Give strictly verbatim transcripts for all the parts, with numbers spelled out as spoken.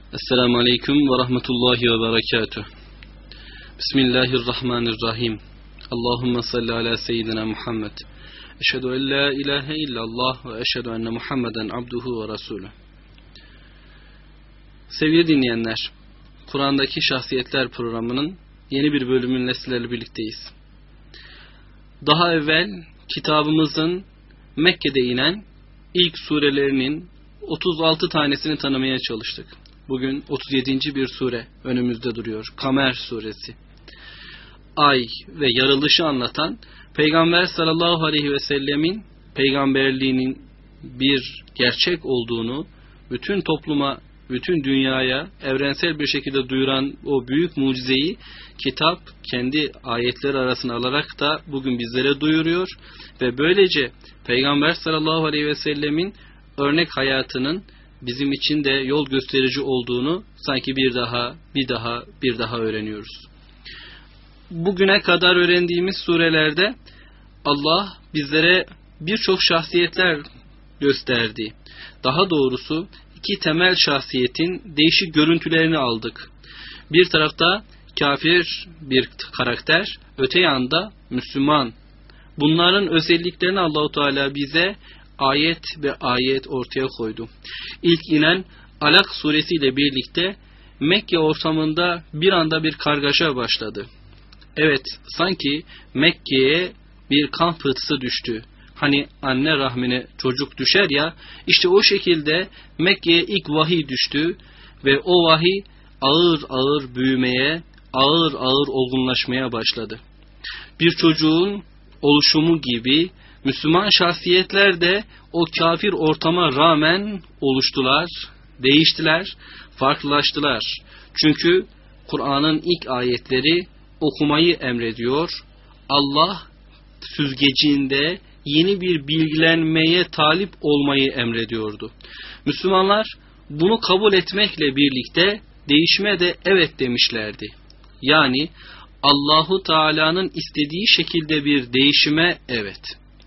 Esselamu Aleyküm ve Rahmetullahi ve Berekatuh. Bismillahirrahmanirrahim. Allahümme salli ala seyyidina Muhammed. Eşhedü en la ilahe illallah ve eşhedü enne Muhammeden abduhu ve resulü. Sevgili dinleyenler, Kur'an'daki Şahsiyetler programının yeni bir bölümünle sizlerle birlikteyiz. Daha evvel kitabımızın Mekke'de inen ilk surelerinin otuz altı tanesini tanımaya çalıştık. Bugün otuz yedinci bir sure önümüzde duruyor. Kamer suresi. Ay ve yarılışı anlatan, Peygamber sallallahu aleyhi ve sellemin peygamberliğinin bir gerçek olduğunu bütün topluma, bütün dünyaya evrensel bir şekilde duyuran o büyük mucizeyi kitap kendi ayetleri arasına alarak da bugün bizlere duyuruyor ve böylece Peygamber sallallahu aleyhi ve sellemin örnek hayatının bizim için de yol gösterici olduğunu sanki bir daha, bir daha, bir daha öğreniyoruz. Bugüne kadar öğrendiğimiz surelerde Allah bizlere birçok şahsiyetler gösterdi. Daha doğrusu iki temel şahsiyetin değişik görüntülerini aldık. Bir tarafta kafir bir karakter, öte yanda Müslüman. Bunların özelliklerini Allahu Teala bize ayet ve ayet ortaya koydu. İlk inen Alak suresiyle birlikte Mekke ortamında bir anda bir kargaşa başladı. Evet, sanki Mekke'ye bir kan pıhtısı düştü. Hani anne rahmine çocuk düşer ya, işte o şekilde Mekke'ye ilk vahiy düştü ve o vahiy ağır ağır büyümeye, ağır ağır olgunlaşmaya başladı. Bir çocuğun oluşumu gibi Müslüman şahsiyetler de o kafir ortama rağmen oluştular, değiştiler, farklılaştılar. Çünkü Kur'an'ın ilk ayetleri okumayı emrediyor. Allah süzgecinde yeni bir bilgilenmeye talip olmayı emrediyordu. Müslümanlar bunu kabul etmekle birlikte değişime de evet demişlerdi. Yani Allahu Teala'nın istediği şekilde bir değişime evet.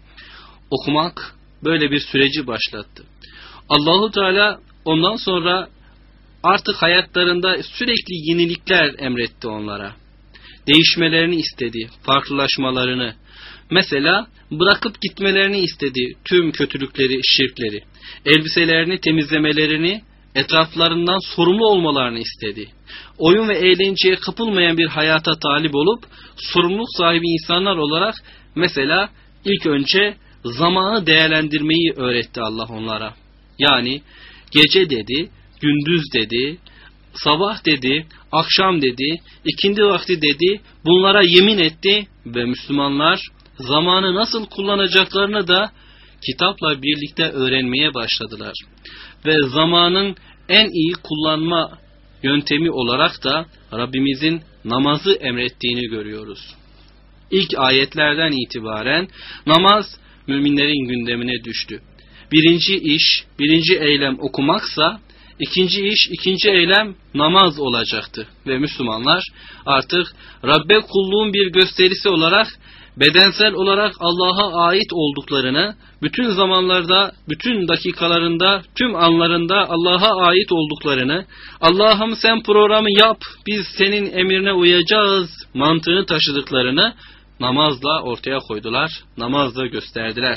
Okumak böyle bir süreci başlattı. Allahu Teala ondan sonra artık hayatlarında sürekli yenilikler emretti onlara. Değişmelerini istedi, farklılaşmalarını. Mesela bırakıp gitmelerini istedi tüm kötülükleri, şirkleri. Elbiselerini temizlemelerini, etraflarından sorumlu olmalarını istedi. Oyun ve eğlenceye kapılmayan bir hayata talip olup sorumluluk sahibi insanlar olarak mesela ilk önce zamanı değerlendirmeyi öğretti Allah onlara. Yani gece dedi, gündüz dedi, sabah dedi, akşam dedi, ikindi vakti dedi, bunlara yemin etti ve Müslümanlar zamanı nasıl kullanacaklarını da kitapla birlikte öğrenmeye başladılar. Ve zamanın en iyi kullanma yöntemi olarak da Rabbimizin namazı emrettiğini görüyoruz. İlk ayetlerden itibaren namaz müminlerin gündemine düştü. Birinci iş, birinci eylem okumaksa, ikinci iş, ikinci eylem namaz olacaktı. Ve Müslümanlar artık Rabbe kulluğun bir gösterisi olarak, bedensel olarak Allah'a ait olduklarını, bütün zamanlarda, bütün dakikalarında, tüm anlarında Allah'a ait olduklarını, Allah'ım sen programı yap, biz senin emrine uyacağız mantığını taşıdıklarını namazla ortaya koydular, namazla gösterdiler.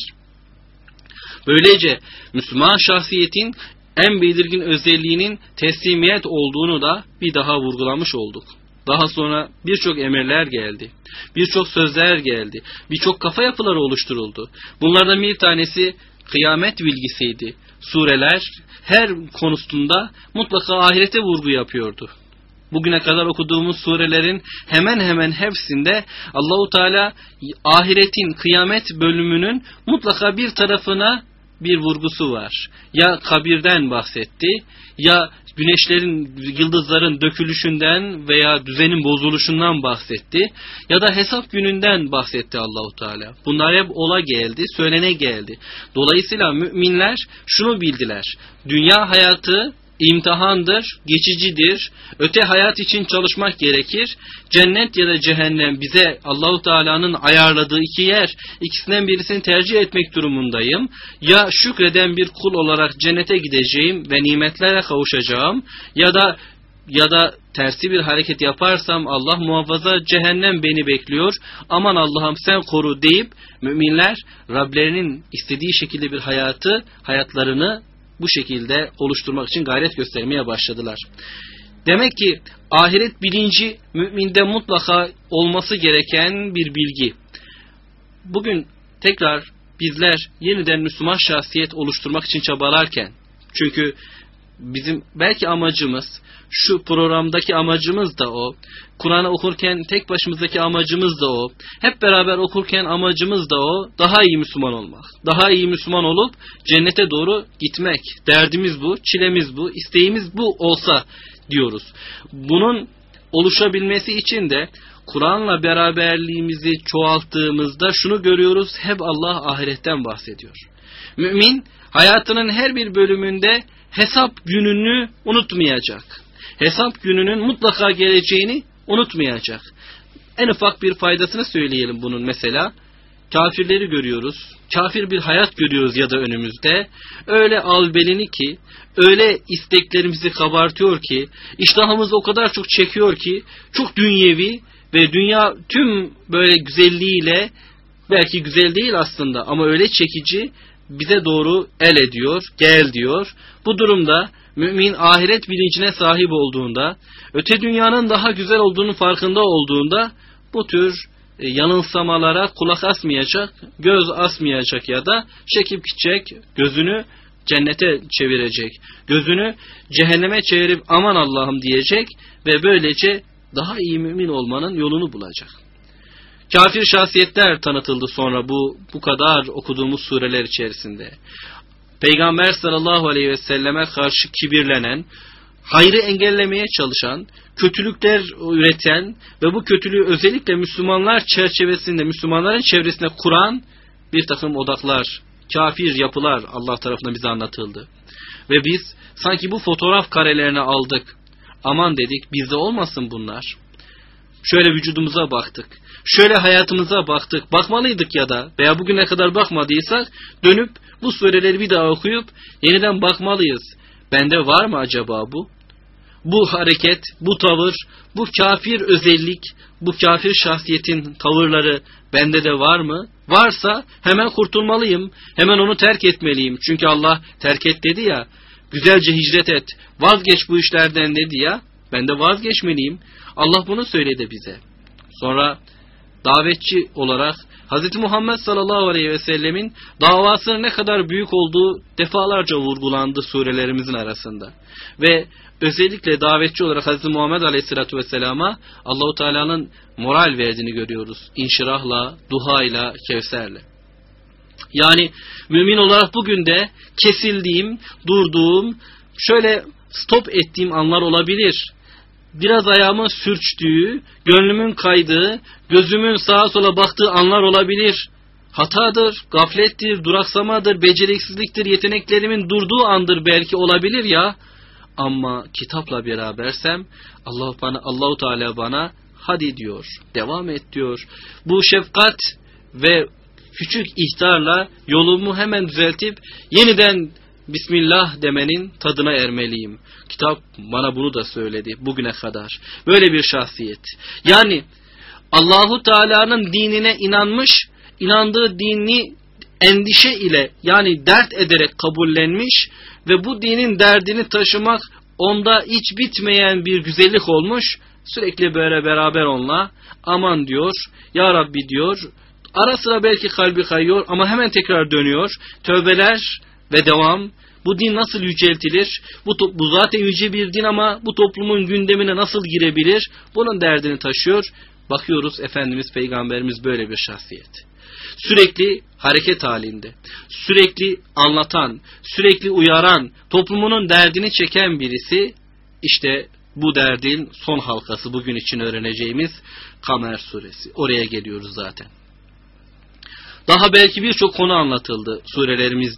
Böylece Müslüman şahsiyetin en belirgin özelliğinin teslimiyet olduğunu da bir daha vurgulamış olduk. Daha sonra birçok emirler geldi, birçok sözler geldi, birçok kafa yapıları oluşturuldu. Bunlardan bir tanesi kıyamet bilgisiydi. Sureler her konusunda mutlaka ahirete vurgu yapıyordu. Bugüne kadar okuduğumuz surelerin hemen hemen hepsinde Allahu Teala ahiretin, kıyamet bölümünün mutlaka bir tarafına bir vurgusu var. Ya kabirden bahsetti, ya güneşlerin, yıldızların dökülüşünden veya düzenin bozuluşundan bahsetti, ya da hesap gününden bahsetti Allahu Teala. Bunlar hep ola geldi, söylene geldi. Dolayısıyla müminler şunu bildiler: dünya hayatı imtihandır, geçicidir. Öte hayat için çalışmak gerekir. Cennet ya da cehennem bize Allahu Teala'nın ayarladığı iki yer. İkisinden birisini tercih etmek durumundayım. Ya şükreden bir kul olarak cennete gideceğim ve nimetlere kavuşacağım ya da ya da tersi bir hareket yaparsam Allah muhafaza cehennem beni bekliyor. Aman Allah'ım sen koru deyip müminler Rablerinin istediği şekilde bir hayatı, hayatlarını bu şekilde oluşturmak için gayret göstermeye başladılar. Demek ki ahiret bilinci müminde mutlaka olması gereken bir bilgi. Bugün tekrar bizler yeniden Müslüman şahsiyet oluşturmak için çabalarken, çünkü bizim belki amacımız, şu programdaki amacımız da o, Kur'an'ı okurken tek başımızdaki amacımız da o, hep beraber okurken amacımız da o, daha iyi Müslüman olmak. Daha iyi Müslüman olup cennete doğru gitmek. Derdimiz bu, çilemiz bu, isteğimiz bu olsa diyoruz. Bunun oluşabilmesi için de Kur'an'la beraberliğimizi çoğalttığımızda şunu görüyoruz, hep Allah ahiretten bahsediyor. Mümin hayatının her bir bölümünde hesap gününü unutmayacak. Hesap gününün mutlaka geleceğini unutmayacak. En ufak bir faydasını söyleyelim bunun mesela. Kafirleri görüyoruz. Kafir bir hayat görüyoruz ya da önümüzde. Öyle albelini ki, öyle isteklerimizi kabartıyor ki, iştahımızı o kadar çok çekiyor ki, çok dünyevi ve dünya tüm böyle güzelliğiyle, belki güzel değil aslında ama öyle çekici, bize doğru el ediyor, gel diyor. Bu durumda mümin ahiret bilincine sahip olduğunda, öte dünyanın daha güzel olduğunun farkında olduğunda bu tür e, yanılsamalara kulak asmayacak, göz asmayacak ya da çekip gidecek, gözünü cennete çevirecek, gözünü cehenneme çevirip aman Allah'ım diyecek ve böylece daha iyi mümin olmanın yolunu bulacak. Kafir şahsiyetler tanıtıldı sonra bu bu kadar okuduğumuz sureler içerisinde. Peygamber sallallahu aleyhi ve selleme karşı kibirlenen, hayrı engellemeye çalışan, kötülükler üreten ve bu kötülüğü özellikle Müslümanlar çerçevesinde, Müslümanların çevresinde kuran bir takım odaklar, kafir yapılar Allah tarafından bize anlatıldı. Ve biz sanki bu fotoğraf karelerini aldık. Aman dedik, bizde olmasın bunlar. Şöyle vücudumuza baktık. Şöyle hayatımıza baktık. Bakmalıydık ya da veya bugüne kadar bakmadıysak dönüp bu sureleri bir daha okuyup yeniden bakmalıyız. Bende var mı acaba bu? Bu hareket, bu tavır, bu kafir özellik, bu kafir şahsiyetin tavırları bende de var mı? Varsa hemen kurtulmalıyım. Hemen onu terk etmeliyim. Çünkü Allah terk et dedi ya. Güzelce hicret et. Vazgeç bu işlerden dedi ya. Ben de vazgeçmeliyim. Allah bunu söyledi bize. Sonra davetçi olarak Hz. Muhammed sallallahu aleyhi ve sellemin davasının ne kadar büyük olduğu defalarca vurgulandı surelerimizin arasında. Ve özellikle davetçi olarak Hz. Muhammed aleyhissalatu vesselama Allahu Teala'nın moral verdiğini görüyoruz. İnşirahla, duhayla, kevserle. Yani mümin olarak bugün de kesildiğim, durduğum, şöyle stop ettiğim anlar olabilir. Biraz ayağımın sürçtüğü, gönlümün kaydığı, gözümün sağa sola baktığı anlar olabilir. Hatadır, gaflettir, duraksamadır, beceriksizliktir, yeteneklerimin durduğu andır belki olabilir ya. Ama kitapla berabersem Allah bana, Allahu Teala bana hadi diyor, devam et diyor. Bu şefkat ve küçük ihtarla yolumu hemen düzeltip yeniden Bismillah demenin tadına ermeliyim. Kitap bana bunu da söyledi bugüne kadar. Böyle bir şahsiyet. Yani Allahu Teala'nın dinine inanmış, inandığı dini endişe ile yani dert ederek kabullenmiş ve bu dinin derdini taşımak onda hiç bitmeyen bir güzellik olmuş. Sürekli böyle beraber onunla aman diyor, ya Rabbi diyor. Ara sıra belki kalbi kayıyor ama hemen tekrar dönüyor. Tövbeler ve devam. Bu din nasıl yüceltilir? Bu, bu zaten yüce bir din ama bu toplumun gündemine nasıl girebilir? Bunun derdini taşıyor. Bakıyoruz Efendimiz Peygamberimiz böyle bir şahsiyet. Sürekli hareket halinde, sürekli anlatan, sürekli uyaran, toplumunun derdini çeken birisi. İşte bu derdin son halkası bugün için öğreneceğimiz Kamer suresi. Oraya geliyoruz zaten. Daha belki birçok konu anlatıldı surelerimizde.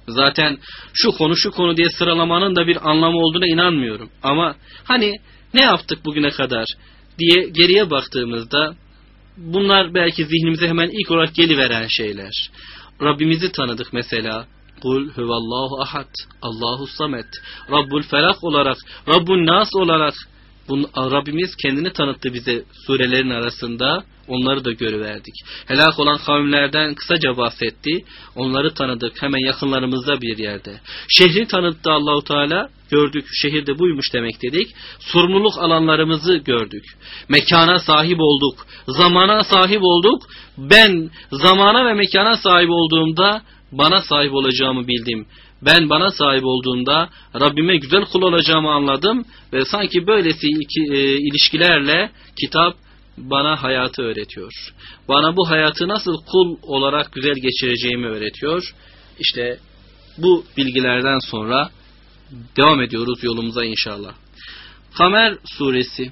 Zaten şu konu şu konu diye sıralamanın da bir anlamı olduğuna inanmıyorum. Ama hani ne yaptık bugüne kadar diye geriye baktığımızda bunlar belki zihnimize hemen ilk olarak geliveren şeyler. Rabbimizi tanıdık mesela. Kul huvallahu ahad, Allahu samet, Rabbul felak olarak, Rabbun nas olarak bunu, Rabbimiz kendini tanıttı bize surelerin arasında. Onları da görüverdik. Helak olan kavimlerden kısaca bahsetti. Onları tanıdık hemen yakınlarımızda bir yerde. Şehri tanıttı Allahu Teala. Gördük şehirde buymuş demek dedik. Sorumluluk alanlarımızı gördük. Mekana sahip olduk. Zamana sahip olduk. Ben zamana ve mekana sahip olduğumda bana sahip olacağımı bildim. Ben bana sahip olduğumda Rabbime güzel kul olacağımı anladım. Ve sanki böylesi iki, e, ilişkilerle kitap bana hayatı öğretiyor. Bana bu hayatı nasıl kul olarak güzel geçireceğimi öğretiyor. İşte bu bilgilerden sonra devam ediyoruz yolumuza inşallah. Kamer suresi.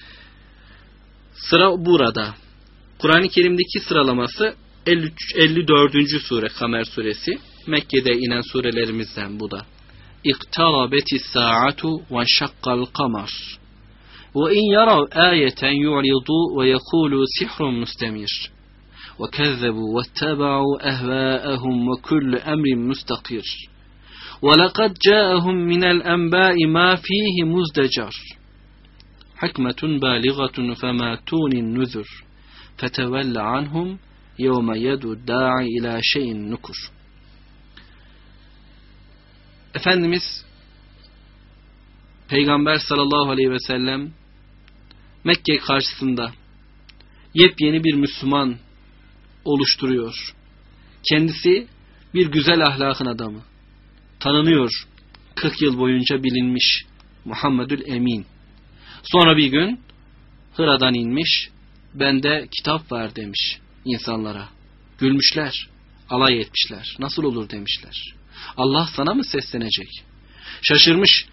Sıra burada. Kur'an-ı Kerim'deki sıralaması elli üç, elli dördüncü sure Kamer suresi. Mekke'de inen surelerimizden bu da. İktarabetis sa'atu ve şakkal kamar. وَاِنْ يَرَوْا آيَةً يُعْرِضُوا وَيَقُولُوا سِحْرٌ مُسْتَمِرٌ وَكَذَّبُوا وَاتَّبَعُوا أَهْوَاءَهُمْ وَكُلُّ أَمْرٍ مُسْتَقِرٌ وَلَقَدْ جَاءَهُمْ مِنَ الْأَنْبَاءِ مَا فِيهِ مُزْدَجَرٌ حِكْمَةٌ بَالِغَةٌ فَمَا تُغْنِ النُّذُرُ فَتَوَلَّ عَنْهُمْ يَوْمَ يَدْعُ الدَّاعِ إِلَى شَيْءٍ نُكُرٍ. Efendimiz Peygamber sallallahu aleyhi ve sellem Mekke karşısında yepyeni bir Müslüman oluşturuyor. Kendisi bir güzel ahlakın adamı. Tanınıyor. kırk yıl boyunca bilinmiş Muhammedül Emin. Sonra bir gün Hıra'dan inmiş, bende kitap var demiş insanlara. Gülmüşler, alay etmişler. Nasıl olur demişler. Allah sana mı seslenecek? Şaşırmış.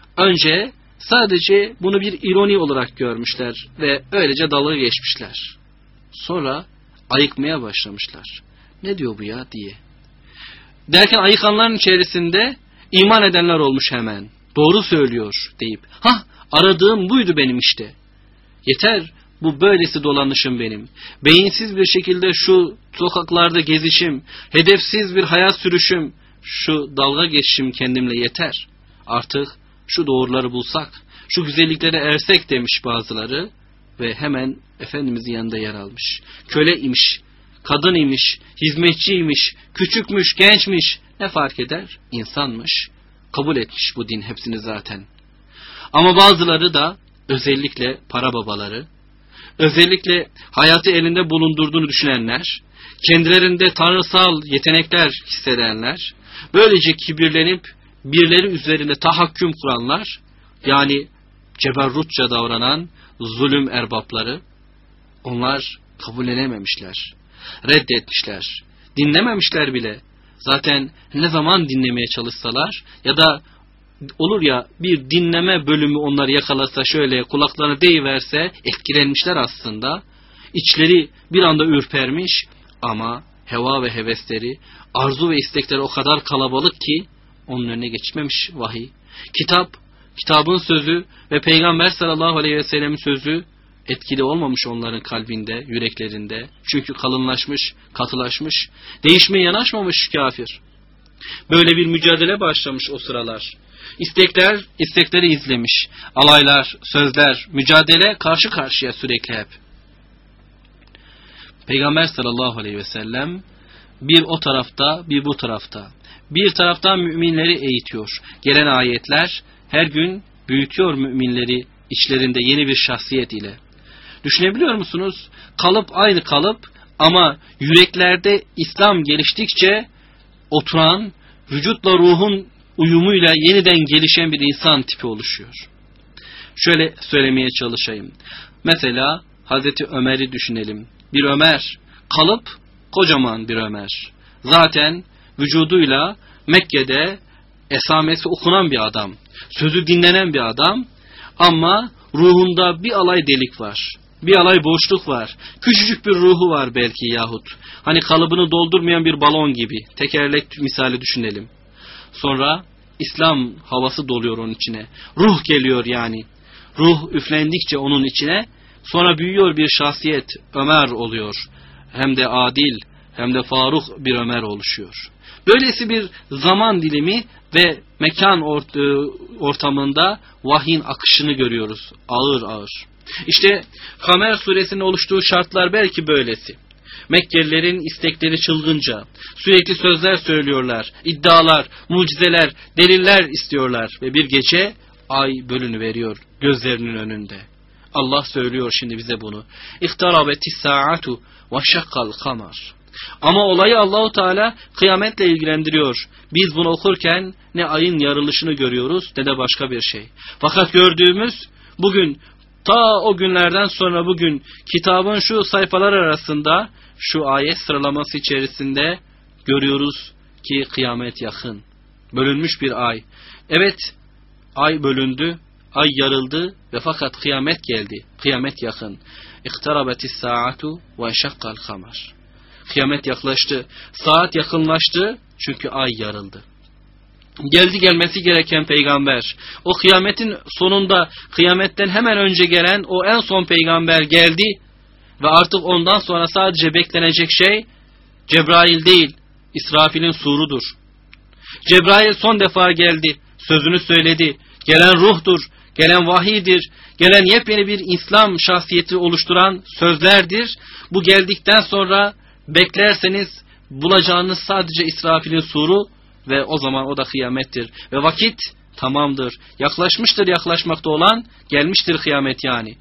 Önce sadece bunu bir ironi olarak görmüşler ve öylece dalga geçmişler. Sonra ayıkmaya başlamışlar. Ne diyor bu ya diye. Derken ayıkanların içerisinde iman edenler olmuş hemen. Doğru söylüyor deyip. Hah, aradığım buydu benim işte. Yeter bu böylesi dolanışım benim. Beyinsiz bir şekilde şu sokaklarda gezişim, hedefsiz bir hayat sürüşüm, şu dalga geçişim kendimle yeter. Artık şu doğruları bulsak, şu güzelliklere ersek demiş bazıları ve hemen Efendimizin yanında yer almış. Köle imiş, kadın imiş, hizmetçiymiş, küçükmüş, gençmiş, ne fark eder? İnsanmış. Kabul etmiş bu din hepsini zaten. Ama bazıları da özellikle para babaları, özellikle hayatı elinde bulundurduğunu düşünenler, kendilerinde tanrısal yetenekler hissedenler, böylece kibirlenip birileri üzerinde tahakküm kuranlar, yani ceberrutça davranan zulüm erbapları, onlar kabullenememişler, reddetmişler, dinlememişler bile. Zaten ne zaman dinlemeye çalışsalar ya da olur ya bir dinleme bölümü onları yakalasa şöyle kulaklarına deyiverse etkilenmişler aslında. İçleri bir anda ürpermiş ama heva ve hevesleri, arzu ve istekleri o kadar kalabalık ki onun önüne geçmemiş vahiy. Kitap, kitabın sözü ve Peygamber sallallahu aleyhi ve sellem'in sözü etkili olmamış onların kalbinde, yüreklerinde. Çünkü kalınlaşmış, katılaşmış, değişmeye yanaşmamış kafir. Böyle bir mücadele başlamış o sıralar. İstekler, istekleri izlemiş. Alaylar, sözler, mücadele karşı karşıya sürekli hep. Peygamber sallallahu aleyhi ve sellem bir o tarafta, bir bu tarafta. Bir taraftan müminleri eğitiyor. Gelen ayetler her gün büyütüyor müminleri içlerinde yeni bir şahsiyet ile. Düşünebiliyor musunuz? Kalıp aynı kalıp ama yüreklerde İslam geliştikçe oturan, vücutla ruhun uyumuyla yeniden gelişen bir insan tipi oluşuyor. Şöyle söylemeye çalışayım. Mesela Hazreti Ömer'i düşünelim. Bir Ömer, kalıp kocaman bir Ömer. Zaten vücuduyla Mekke'de esamesi okunan bir adam. Sözü dinlenen bir adam. Ama ruhunda bir alay delik var. Bir alay boşluk var. Küçücük bir ruhu var belki yahut. Hani kalıbını doldurmayan bir balon gibi. Tekerlek misali düşünelim. Sonra İslam havası doluyor onun içine. Ruh geliyor yani. Ruh üflendikçe onun içine sonra büyüyor bir şahsiyet. Ömer oluyor. Hem de adil hem de Faruk bir Ömer oluşuyor. Böylesi bir zaman dilimi ve mekan ortamında vahyin akışını görüyoruz. Ağır ağır. İşte Kamer suresinin oluştuğu şartlar belki böylesi. Mekkelilerin istekleri çılgınca, sürekli sözler söylüyorlar, iddialar, mucizeler, deliller istiyorlar ve bir gece ay bölünüveriyor gözlerinin önünde. Allah söylüyor şimdi bize bunu. İhtarabetis saatu ve şakkal kamar. Ama olayı Allahu Teala kıyametle ilgilendiriyor. Biz bunu okurken ne ayın yarılışını görüyoruz ne de başka bir şey. Fakat gördüğümüz bugün ta o günlerden sonra bugün kitabın şu sayfalar arasında şu ayet sıralaması içerisinde görüyoruz ki kıyamet yakın. Bölünmüş bir ay. Evet, ay bölündü, ay yarıldı ve fakat kıyamet geldi. Kıyamet yakın. İktarabetis saatu ve şakkal kamar. Kıyamet yaklaştı. Saat yakınlaştı çünkü ay yarıldı. Geldi gelmesi gereken peygamber. O kıyametin sonunda, kıyametten hemen önce gelen o en son peygamber geldi. Ve artık ondan sonra sadece beklenecek şey Cebrail değil, İsrafil'in surudur. Cebrail son defa geldi, sözünü söyledi. Gelen ruhtur, gelen vahiydir, gelen yepyeni bir İslam şahsiyeti oluşturan sözlerdir. Bu geldikten sonra beklerseniz bulacağınız sadece İsrafil'in suru ve o zaman o da kıyamettir. Ve vakit tamamdır, yaklaşmıştır yaklaşmakta olan, gelmiştir kıyamet yani.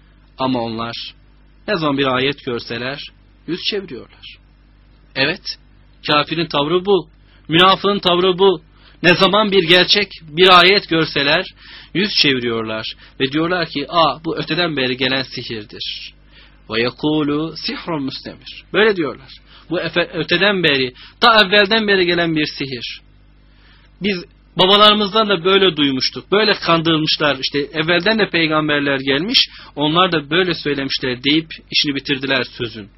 Ama onlar ne zaman bir ayet görseler yüz çeviriyorlar. Evet, kafirin tavrı bu, münafığın tavrı bu. Ne zaman bir gerçek, bir ayet görseler yüz çeviriyorlar ve diyorlar ki, "Aa, bu öteden beri gelen sihirdir." Ve yekulu sihrun müstemir. Böyle diyorlar. Bu öteden beri, ta evvelden beri gelen bir sihir. Biz babalarımızdan da böyle duymuştuk. Böyle kandırılmışlar. İşte evvelden de peygamberler gelmiş. Onlar da böyle söylemişler deyip işini bitirdiler sözün.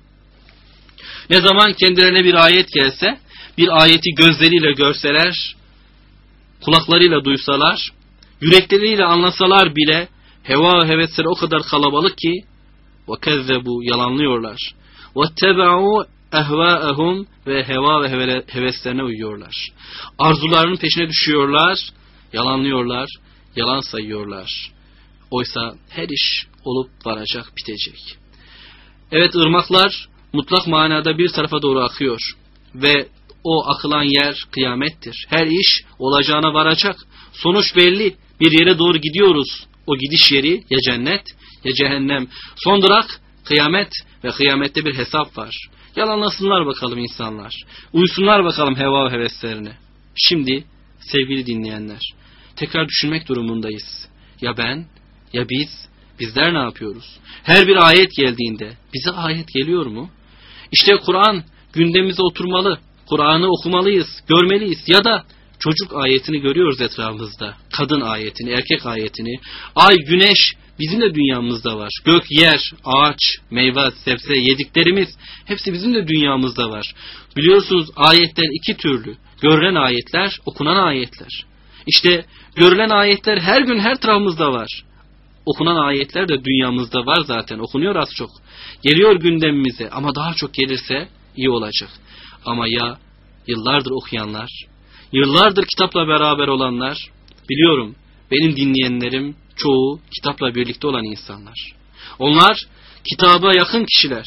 Ne zaman kendilerine bir ayet gelse, bir ayeti gözleriyle görseler, kulaklarıyla duysalar, yürekleriyle anlasalar bile heva hevesleri o kadar kalabalık ki وَكَذَّبُوا yalanlıyorlar. وَاتَّبَعُوا ehvaehum ve heva ve heveslerine uyuyorlar. Arzularının peşine düşüyorlar, yalanlıyorlar, yalan sayıyorlar. Oysa her iş olup varacak, bitecek. Evet, ırmaklar mutlak manada bir tarafa doğru akıyor ve o akılan yer kıyamettir. Her iş olacağına varacak. Sonuç belli. Bir yere doğru gidiyoruz. O gidiş yeri ya cennet ya cehennem. Son durak kıyamet ve kıyamette bir hesap var. Yalanlasınlar bakalım insanlar. Uysunlar bakalım heva ve heveslerine. Şimdi sevgili dinleyenler, tekrar düşünmek durumundayız. Ya ben, ya biz, bizler ne yapıyoruz? Her bir ayet geldiğinde bize ayet geliyor mu? İşte Kur'an gündemimize oturmalı. Kur'an'ı okumalıyız, görmeliyiz. Ya da çocuk ayetini görüyoruz etrafımızda. Kadın ayetini, erkek ayetini. Ay, güneş bizim de dünyamızda var. Gök, yer, ağaç, meyve, sebze, yediklerimiz hepsi bizim de dünyamızda var. Biliyorsunuz ayetler iki türlü. Görülen ayetler, okunan ayetler. İşte görülen ayetler her gün her tarafımızda var. Okunan ayetler de dünyamızda var zaten. Okunuyor az çok. Geliyor gündemimize ama daha çok gelirse iyi olacak. Ama ya yıllardır okuyanlar, yıllardır kitapla beraber olanlar, biliyorum benim dinleyenlerim çoğu kitapla birlikte olan insanlar. Onlar kitaba yakın kişiler.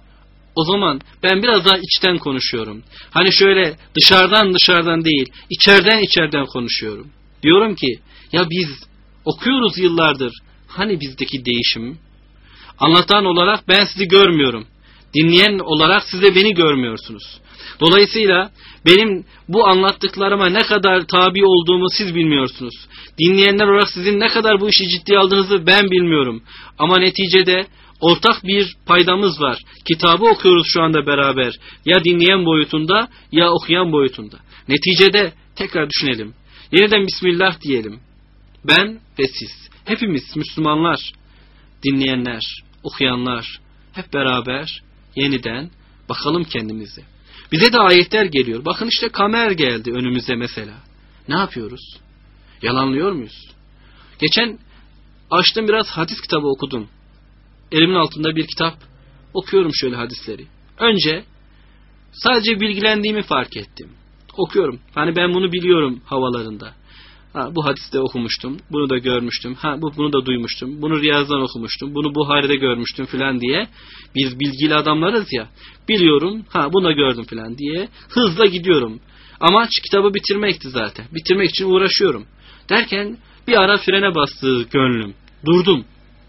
O zaman ben biraz daha içten konuşuyorum. Hani şöyle dışarıdan dışarıdan değil, içeriden içeriden konuşuyorum. Diyorum ki ya biz okuyoruz yıllardır. Hani bizdeki değişim? Anlatan olarak ben sizi görmüyorum. Dinleyen olarak siz de beni görmüyorsunuz. Dolayısıyla benim bu anlattıklarıma ne kadar tabi olduğumu siz bilmiyorsunuz. Dinleyenler olarak sizin ne kadar bu işi ciddiye aldığınızı ben bilmiyorum. Ama neticede ortak bir paydamız var. Kitabı okuyoruz şu anda beraber. Ya dinleyen boyutunda ya okuyan boyutunda. Neticede tekrar düşünelim. Yeniden Bismillah diyelim. Ben ve siz. Hepimiz Müslümanlar, dinleyenler, okuyanlar hep beraber yeniden bakalım kendimize. Bize de ayetler geliyor. Bakın işte Kamer geldi önümüze mesela. Ne yapıyoruz? Yalanlıyor muyuz? Geçen açtım, biraz hadis kitabı okudum. Elimin altında bir kitap. Okuyorum şöyle hadisleri. Önce sadece bilgilendiğimi fark ettim. Okuyorum. Hani ben bunu biliyorum havalarında. Ha, bu hadiste okumuştum. Bunu da görmüştüm. Ha, bu bunu da duymuştum. Bunu Riyaz'dan okumuştum. Bunu Buhari'de görmüştüm filan diye. Biz bilgili adamlarız ya. Biliyorum. Ha, bunu da gördüm filan diye. Hızla gidiyorum. Amaç kitabı bitirmekti zaten. Bitirmek için uğraşıyorum. Derken bir ara frene bastı gönlüm. Durdum.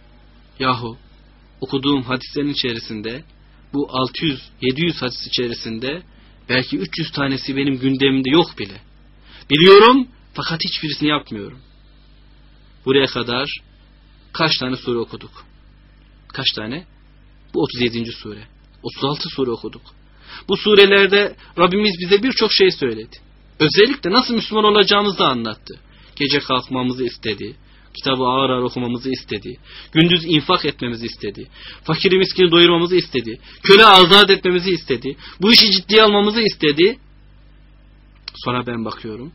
Yahu okuduğum hadislerin içerisinde, bu altı yüz yedi yüz hadis içerisinde belki üç yüz tanesi benim gündemimde yok bile. Biliyorum fakat hiçbirisini yapmıyorum. Buraya kadar kaç tane sure okuduk? Kaç tane? Bu otuz yedinci sure. otuz altı sure okuduk. Bu surelerde Rabbimiz bize birçok şey söyledi. Özellikle nasıl Müslüman olacağımızı anlattı. Gece kalkmamızı istedi. Kitabı ağır ağır okumamızı istedi. Gündüz infak etmemizi istedi. Fakiri miskini doyurmamızı istedi. Köle azat etmemizi istedi. Bu işi ciddiye almamızı istedi. Sonra ben bakıyorum.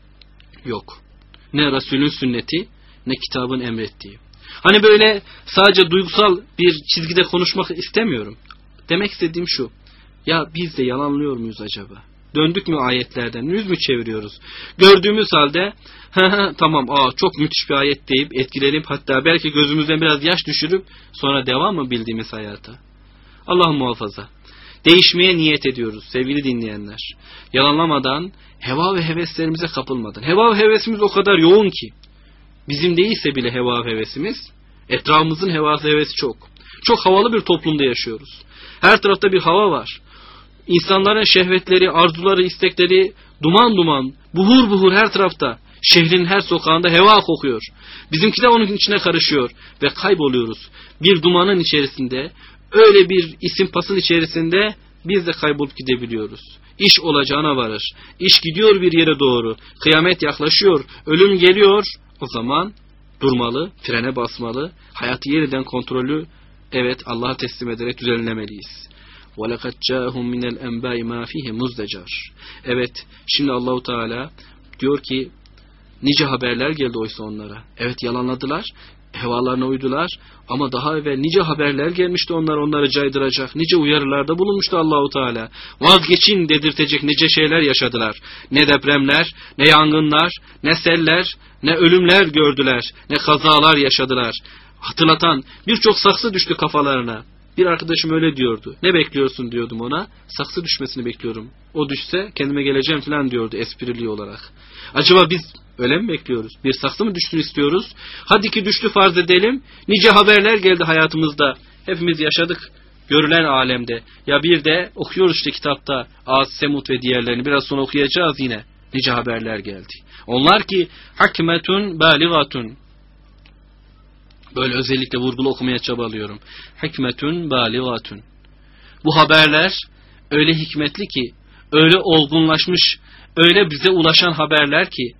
Yok. Ne Resulün sünneti, ne kitabın emrettiği. Hani böyle sadece duygusal bir çizgide konuşmak istemiyorum. Demek istediğim şu. Ya biz de yalanlıyor muyuz acaba? Döndük mü ayetlerden? Yüz mü çeviriyoruz? Gördüğümüz halde tamam aa çok müthiş bir ayet deyip etkilenip, hatta belki gözümüzden biraz yaş düşürüp sonra devam mı bildiğimiz hayata? Allah muhafaza. Değişmeye niyet ediyoruz sevgili dinleyenler. Yalanlamadan, heva ve heveslerimize kapılmadan. Heva ve hevesimiz o kadar yoğun ki, bizim değilse bile heva ve hevesimiz, etrafımızın heva ve hevesi çok. Çok havalı bir toplumda yaşıyoruz. Her tarafta bir hava var. İnsanların şehvetleri, arzuları, istekleri duman duman, buhur buhur her tarafta. Şehrin her sokağında heva kokuyor. Bizimki de onun içine karışıyor ve kayboluyoruz. Bir dumanın içerisinde, öyle bir isim pasın içerisinde biz de kaybolup gidebiliyoruz. İş olacağına varır. İş gidiyor bir yere doğru. Kıyamet yaklaşıyor. Ölüm geliyor. O zaman durmalı, frene basmalı. Hayatı yeniden kontrolü, evet, Allah'a teslim ederek düzenlemeliyiz. وَلَقَدْ جَاءَهُمْ مِنَ الْاَنْبَاءِ مَا فِيهِ مُزْدَجَرٌ. Evet, şimdi Allahu Teala diyor ki nice haberler geldi oysa onlara. Evet, yalanladılar, hevalarına uydular ama daha evvel nice haberler gelmişti onlar, onları caydıracak. Nice uyarılarda bulunmuştu Allahu Teala. Vazgeçin dedirtecek nice şeyler yaşadılar. Ne depremler, ne yangınlar, ne seller, ne ölümler gördüler, ne kazalar yaşadılar. Hatırlatan birçok saksı düştü kafalarına. Bir arkadaşım öyle diyordu. Ne bekliyorsun diyordum ona. Saksı düşmesini bekliyorum. O düşse kendime geleceğim falan diyordu esprili olarak. Acaba biz öyle mi bekliyoruz? Bir saksı mı düşsün istiyoruz? Hadi ki düştü farz edelim. Nice haberler geldi hayatımızda. Hepimiz yaşadık görülen alemde. Ya bir de okuyoruz işte kitapta Ad, Semud ve diğerlerini. Biraz sonra okuyacağız yine. Nice haberler geldi. Onlar ki hakmetun baligatun. Böyle özellikle vurgulu okumaya çabalıyorum. Hikmetun baligatun. Bu haberler öyle hikmetli ki, öyle olgunlaşmış, öyle bize ulaşan haberler ki,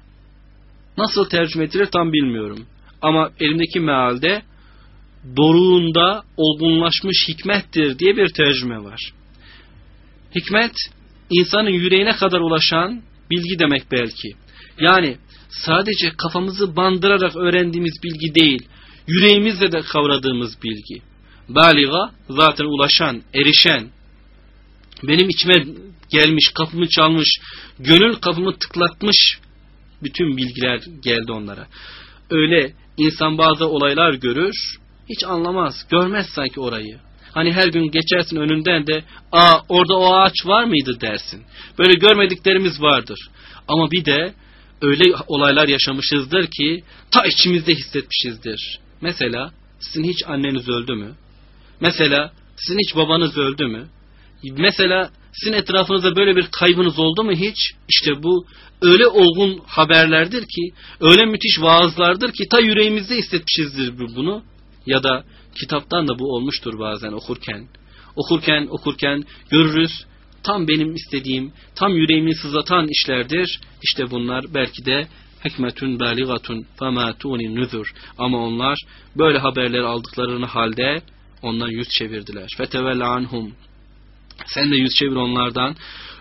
nasıl tercüme edilir tam bilmiyorum. Ama elimdeki mealde doruğunda olgunlaşmış hikmettir diye bir tercüme var. Hikmet, insanın yüreğine kadar ulaşan bilgi demek belki. Yani sadece kafamızı bandırarak öğrendiğimiz bilgi değil, yüreğimizle de kavradığımız bilgi. Baliga, zaten ulaşan, erişen, benim içime gelmiş, kapımı çalmış, gönül kapımı tıklatmış bütün bilgiler geldi onlara. Öyle insan bazı olaylar görür, hiç anlamaz, görmez sanki orayı. Hani her gün geçersin önünden de, aa orada o ağaç var mıydı dersin. Böyle görmediklerimiz vardır. Ama bir de öyle olaylar yaşamışızdır ki ta içimizde hissetmişizdir. Mesela sizin hiç anneniz öldü mü? Mesela sizin hiç babanız öldü mü? Mesela sizin etrafınızda böyle bir kaybınız oldu mu hiç? İşte bu öyle olgun haberlerdir ki, öyle müthiş vaazlardır ki ta yüreğimizde hissetmişizdir bunu. Ya da kitaptan da bu olmuştur bazen okurken. Okurken okurken görürüz, tam benim istediğim, tam yüreğimi sızlatan işlerdir. İşte bunlar belki de hikmetun baligatun fema tu'nin nuzur. Ama onlar böyle haberleri aldıklarını halde ondan yüz çevirdiler. Fetevella anhum. Sen de yüz çevir onlardan.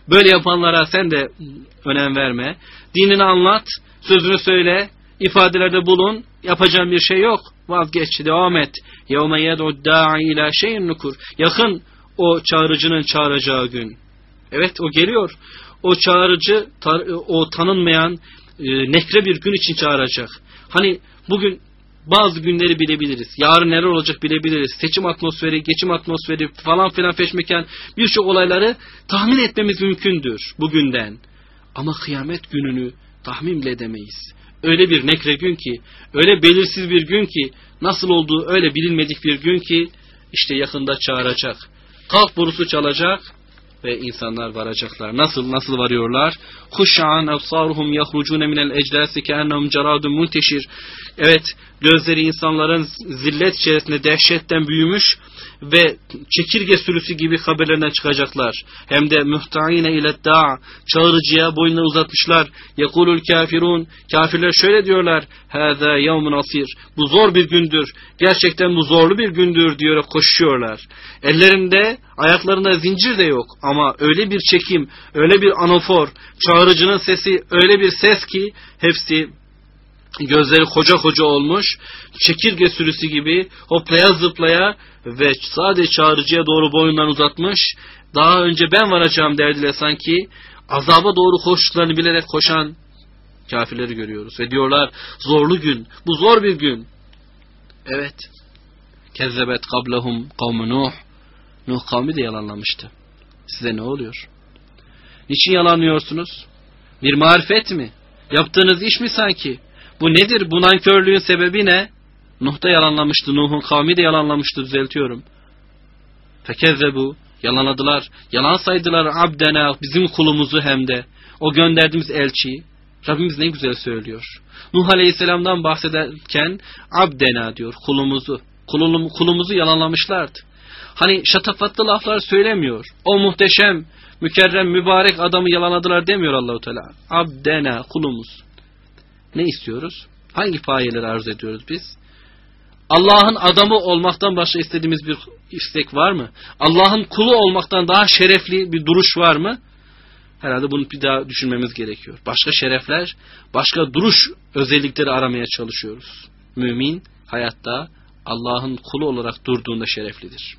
Böyle yapanlara sen de önem verme. Dinini anlat, sözünü söyle, ifadelerde bulun. Yapacağın bir şey yok. Vazgeç, devam et. يَوْمَ يَدْعُ الدَّاعِ إِلَى شَيْءٍ نُكُرٍ. Yakın o çağrıcının çağıracağı gün. Evet, o geliyor. O çağrıcı, o tanınmayan e, nekre bir gün için çağıracak. Hani bugün bazı günleri bilebiliriz. Yarın neler olacak bilebiliriz. Seçim atmosferi, geçim atmosferi falan filan feşmeken birçok olayları tahmin etmemiz mümkündür bugünden. Ama kıyamet gününü tahmin bile edemeyiz. Öyle bir nekre gün ki, öyle belirsiz bir gün ki, nasıl olduğu öyle bilinmedik bir gün ki, işte yakında çağıracak. Kalk borusu çalacak ve insanlar varacaklar. Nasıl nasıl varıyorlar? Huşşan absaruhum yahrucun minel ecdasi keennehum ceradun munteşir. Evet, gözleri insanların zillet içerisinde dehşetten büyümüş ve çekirge sürüsü gibi haberlerinden çıkacaklar. Hem de muhtaine ile da'a, çağırıcıya boynunu uzatmışlar. Yekulul kafirun, kafirler şöyle diyorlar: hâzâ yevmun asir. Bu zor bir gündür. Gerçekten bu zorlu bir gündür diyor, koşuyorlar. Ellerinde, ayaklarında zincir de yok ama öyle bir çekim, öyle bir anafor, çağırıcının sesi öyle bir ses ki hepsi gözleri koca koca olmuş, çekirge sürüsü gibi hoplaya zıplaya ve sadece çağrıcıya doğru boyundan uzatmış. Daha önce ben varacağım derdiyle sanki azaba doğru koştuklarını bilerek koşan kafirleri görüyoruz. Ve diyorlar zorlu gün, bu zor bir gün. Evet. Kezzebet kablehum kavmu Nuh. Nuh kavmi de yalanlamıştı. Size ne oluyor? Niçin yalanlıyorsunuz? Bir marifet mi? Yaptığınız iş mi sanki? Bu nedir? Bu nankörlüğün sebebi ne? Nuh da yalanlamıştı. Nuh'un kavmi de yalanlamıştı. Düzeltiyorum. Fekezzebu. Yalanladılar. Yalan saydılar. Abdena. Bizim kulumuzu hem de. O gönderdiğimiz elçiyi. Rabbimiz ne güzel söylüyor. Nuh Aleyhisselam'dan bahsederken abdena diyor. Kulumuzu. Kulum, kulumuzu yalanlamışlardı. Hani şatafatlı laflar söylemiyor. O muhteşem, mükerrem, mübarek adamı yalanladılar demiyor Allah-u Teala. Abdena. Kulumuz. Ne istiyoruz? Hangi payeleri arzu ediyoruz biz? Allah'ın adamı olmaktan başka istediğimiz bir istek var mı? Allah'ın kulu olmaktan daha şerefli bir duruş var mı? Herhalde bunu bir daha düşünmemiz gerekiyor. Başka şerefler, başka duruş özellikleri aramaya çalışıyoruz. Mümin hayatta Allah'ın kulu olarak durduğunda şereflidir.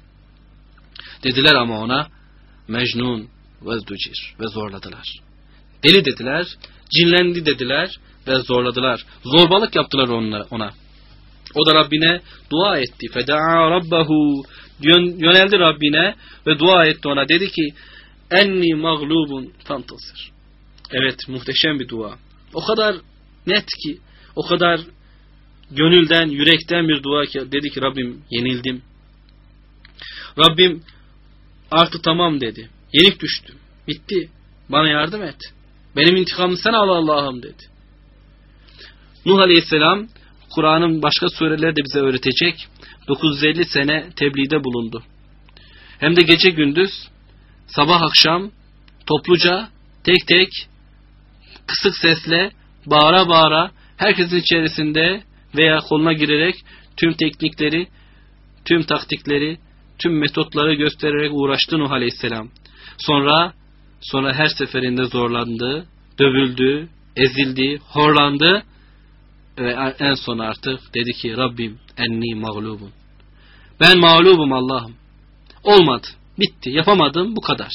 Dediler ama ona mecnun ve zducir ve zorladılar. Deli dediler, cinlendi dediler ve zorladılar. Zorbalık yaptılar onlara, ona. O da Rabbine dua etti. Feda'a rabbahu. Yöneldi Rabbine ve dua etti ona. Dedi ki enni mağlubun fantasir. Evet, muhteşem bir dua. O kadar net ki, o kadar gönülden, yürekten bir dua ki dedi ki Rabbim yenildim. Rabbim artık tamam dedi. Yenik düştüm. Bitti. Bana yardım et. Benim intikamımı sen al Allah'ım dedi. Nuh Aleyhisselam Kur'an'ın başka sureleri de bize öğretecek. dokuz yüz elli sene tebliğde bulundu. Hem de gece gündüz, sabah akşam, topluca, tek tek, kısık sesle, bağıra bağıra, herkesin içerisinde veya koluna girerek tüm teknikleri, tüm taktikleri, tüm metotları göstererek uğraştı Nuh Aleyhisselam. Sonra, sonra her seferinde zorlandı, dövüldü, ezildi, horlandı. Ve en son artık dedi ki Rabbim enni mağlubun. Ben mağlubum Allah'ım. Olmadı. Bitti. Yapamadım. Bu kadar.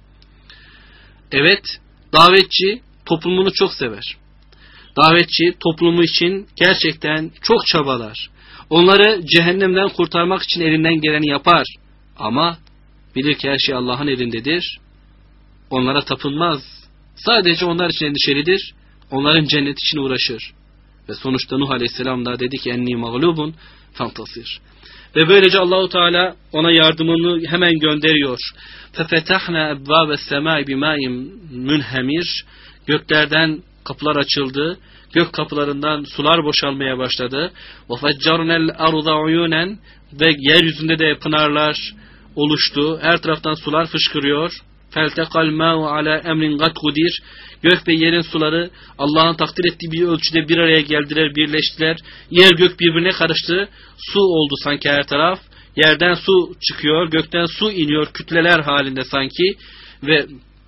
Evet. Davetçi toplumunu çok sever. Davetçi toplumu için gerçekten çok çabalar. Onları cehennemden kurtarmak için elinden geleni yapar. Ama bilir ki her şey Allah'ın elindedir. Onlara tapınmaz. Sadece onlar için endişelidir. Onların cennet için uğraşır. Ve sonuçta Nuh Aleyhisselam da dedi ki enni mağlubun fantasir. Ve böylece Allahu Teala ona yardımını hemen gönderiyor. Fefetahna ebvâbes semâi bimâin münhemir. Göklerden kapılar açıldı. Gök kapılarından sular boşalmaya başladı. Ve feccarnel arda uyunen. Ve yeryüzünde de pınarlar oluştu. Her taraftan sular fışkırıyor. Feltekal mâ'u alâ emrin gad kudir. Gök ve yerin suları Allah'ın takdir ettiği bir ölçüde bir araya geldiler, birleştiler. Yer gök birbirine karıştı. Su oldu sanki her taraf. Yerden su çıkıyor, gökten su iniyor kütleler halinde sanki. Ve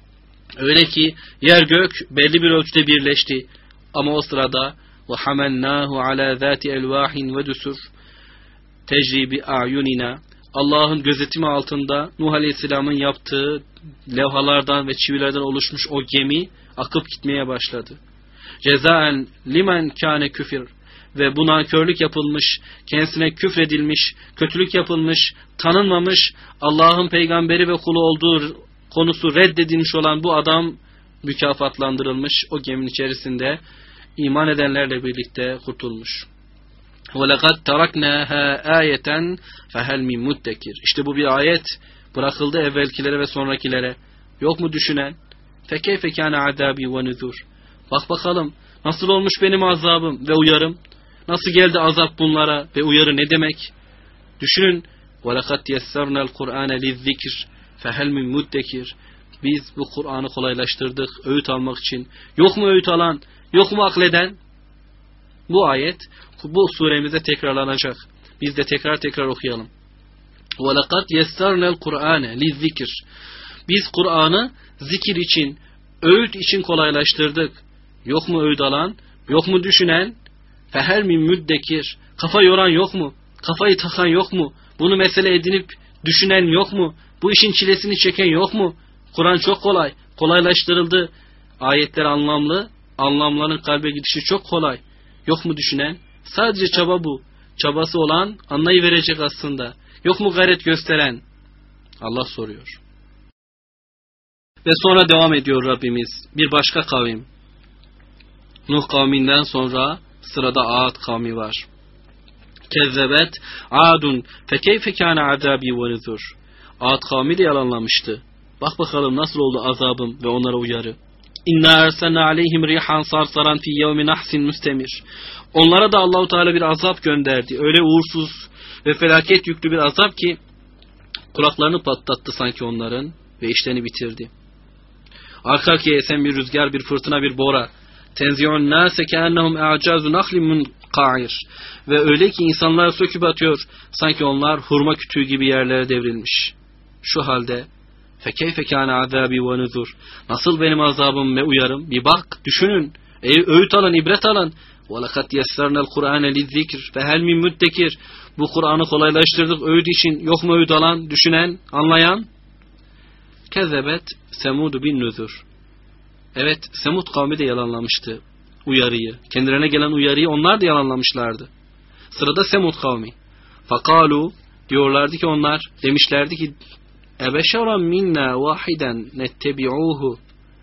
Öyle ki yer gök belli bir ölçüde birleşti. Ama o sırada وَحَمَلْنَاهُ عَلَى ذَاتِ اَلْوَاحٍ وَدُسُرٍ تَجْرِي بِأَعْيُنِنَا Allah'ın gözetimi altında Nuh Aleyhisselam'ın yaptığı levhalardan ve çivilerden oluşmuş o gemi akıp gitmeye başladı. Cezaen limen kâne küfür ve buna körlük yapılmış, kendisine küfredilmiş, kötülük yapılmış, tanınmamış, Allah'ın peygamberi ve kulu olduğu konusu reddedilmiş olan bu adam mükafatlandırılmış, o geminin içerisinde iman edenlerle birlikte kurtulmuş. وَلَقَدْ تَرَكْنَاهَا آيَةً فَهَلْ مِنْ مُدَّكِرٍ İşte bu bir ayet, bırakıldı evvelkilere ve sonrakilere. Yok mu düşünen? فَكَيْفَ كَانَ عَذَابِي وَنُذُرٍ Bak bakalım nasıl olmuş benim azabım ve uyarım. Nasıl geldi azap bunlara ve uyarı ne demek? Düşünün. وَلَقَدْ يَسَّرْنَا الْقُرْآنَ لِلذِّكِرِ فَهَلْ مِنْ مُدَّكِرٍ Biz bu Kur'an'ı kolaylaştırdık öğüt almak için. Yok mu öğüt alan? Yok mu akleden? Bu ayet bu suremizde tekrarlanacak. Biz de tekrar tekrar okuyalım. وَلَقَدْ يَسَّرْنَا الْقُرْآنَ لِلذِّكِرِ Biz Kur'an'ı zikir için, öğüt için kolaylaştırdık. Yok mu öğüt alan? Yok mu düşünen? فَهَلْ مِنْ مُدَّكِرٍ Kafa yoran yok mu? Kafayı takan yok mu? Bunu mesele edinip düşünen yok mu? Bu işin çilesini çeken yok mu? Kur'an çok kolay. Kolaylaştırıldı. Ayetler anlamlı. Anlamların kalbe gidişi çok kolay. Yok mu düşünen? Sadece çaba bu. Çabası olan anlayıverecek aslında. Yok mu gayret gösteren? Allah soruyor. Ve sonra devam ediyor Rabbimiz. Bir başka kavim. Nuh kavminden sonra sırada Ad kavmi var. Kezzebet Adun fekeyfe kâne azâbî ve nuzur. Ad kavmi de yalanlamıştı. Bak bakalım nasıl oldu azabım ve onlara uyarı. İnna erselna aleyhim rihan sarsaran fi yevmi nahsin müstemir. Onlara da Allahu Teala bir azap gönderdi. Öyle uğursuz ve felaket yüklü bir azap ki kulaklarını patlattı sanki onların ve işlerini bitirdi. Arka arkaya esen bir rüzgar, bir fırtına, bir bora. Tenzi'un nase keennehum a'cazu nahlin munqa'ir. Ve öyle ki insanlar söküp atıyor. Sanki onlar hurma kütüğü gibi yerlere devrilmiş. Şu halde fekeyfe kâne azâbî ve nuzur. Nasıl benim azabım ve uyarım? Bir bak, düşünün. Ey öğüt alın, ibret alın. وَلَقَدْ يَسَّرْنَا الْقُرْآنَ لِلذِّكْرِ فَهَلْ مِنْ مُدَّكِرٍ Bu Kur'an'ı kolaylaştırdık öğüt için. Yok mu öğüt alan, düşünen, anlayan? Kezzebet Semud bin nuzur. Evet, Semud kavmi de yalanlamıştı uyarıyı. Kendilerine gelen uyarıyı onlar da yalanlamışlardı. Sırada Semud kavmi. Fakalu diyorlardı ki onlar, demişlerdi ki ebeşeran minna vahiden nettebi'uhu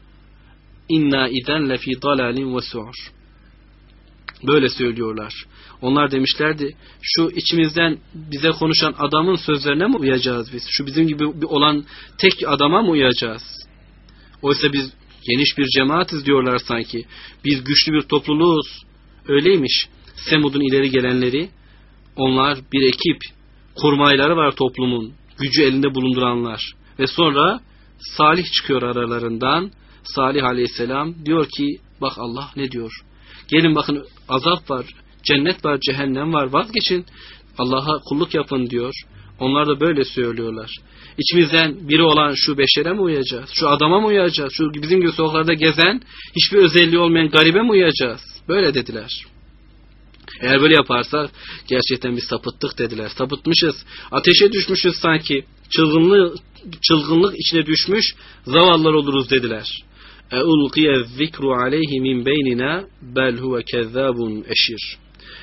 inna izen lefi dalalin ve su'ur. Böyle söylüyorlar. Onlar demişlerdi, şu içimizden bize konuşan adamın sözlerine mi uyacağız biz? Şu bizim gibi olan tek adama mı uyacağız? Oysa biz geniş bir cemaatiz diyorlar sanki. Biz güçlü bir topluluğuz. Öyleymiş. Semud'un ileri gelenleri, onlar bir ekip, kurmayları var toplumun, gücü elinde bulunduranlar. Ve sonra Salih çıkıyor aralarından. Salih aleyhisselam diyor ki, bak Allah ne diyor? Gelin bakın azap var, cennet var, cehennem var, vazgeçin. Allah'a kulluk yapın diyor. Onlar da böyle söylüyorlar. İçimizden biri olan şu beşere mi uyacağız? Şu adama mı uyacağız? Şu bizim gibi sokaklarda gezen, hiçbir özelliği olmayan garibe mi uyacağız? Böyle dediler. Eğer böyle yaparsak gerçekten biz sapıttık dediler. Sapıtmışız. Ateşe düşmüşüz sanki. Çılgınlık, çılgınlık içine düşmüş zavallılar oluruz dediler. اَاُلْقِيَ الذِّكْرُ عَلَيْهِ مِنْ بَيْنِنَا بَلْ هُوَ كَذَّابٌ eşir.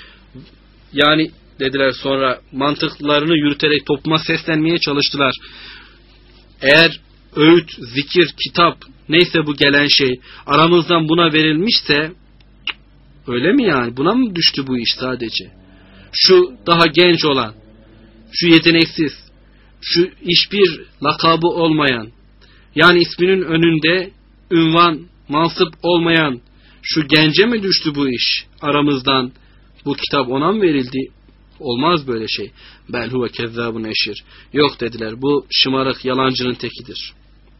Yani dediler sonra mantıklarını yürüterek topluma seslenmeye çalıştılar. Eğer öğüt, zikir, kitap neyse bu gelen şey aramızdan buna verilmişse öyle mi yani? Buna mı düştü bu iş sadece? Şu daha genç olan, şu yeteneksiz, şu hiçbir lakabı olmayan, yani isminin önünde ünvan, mansıp olmayan şu gence mi düştü bu iş? Aramızdan bu kitap ona mı verildi? Olmaz böyle şey. Bel huve kezzabun eşir. Yok dediler. Bu şımarık yalancının tekidir.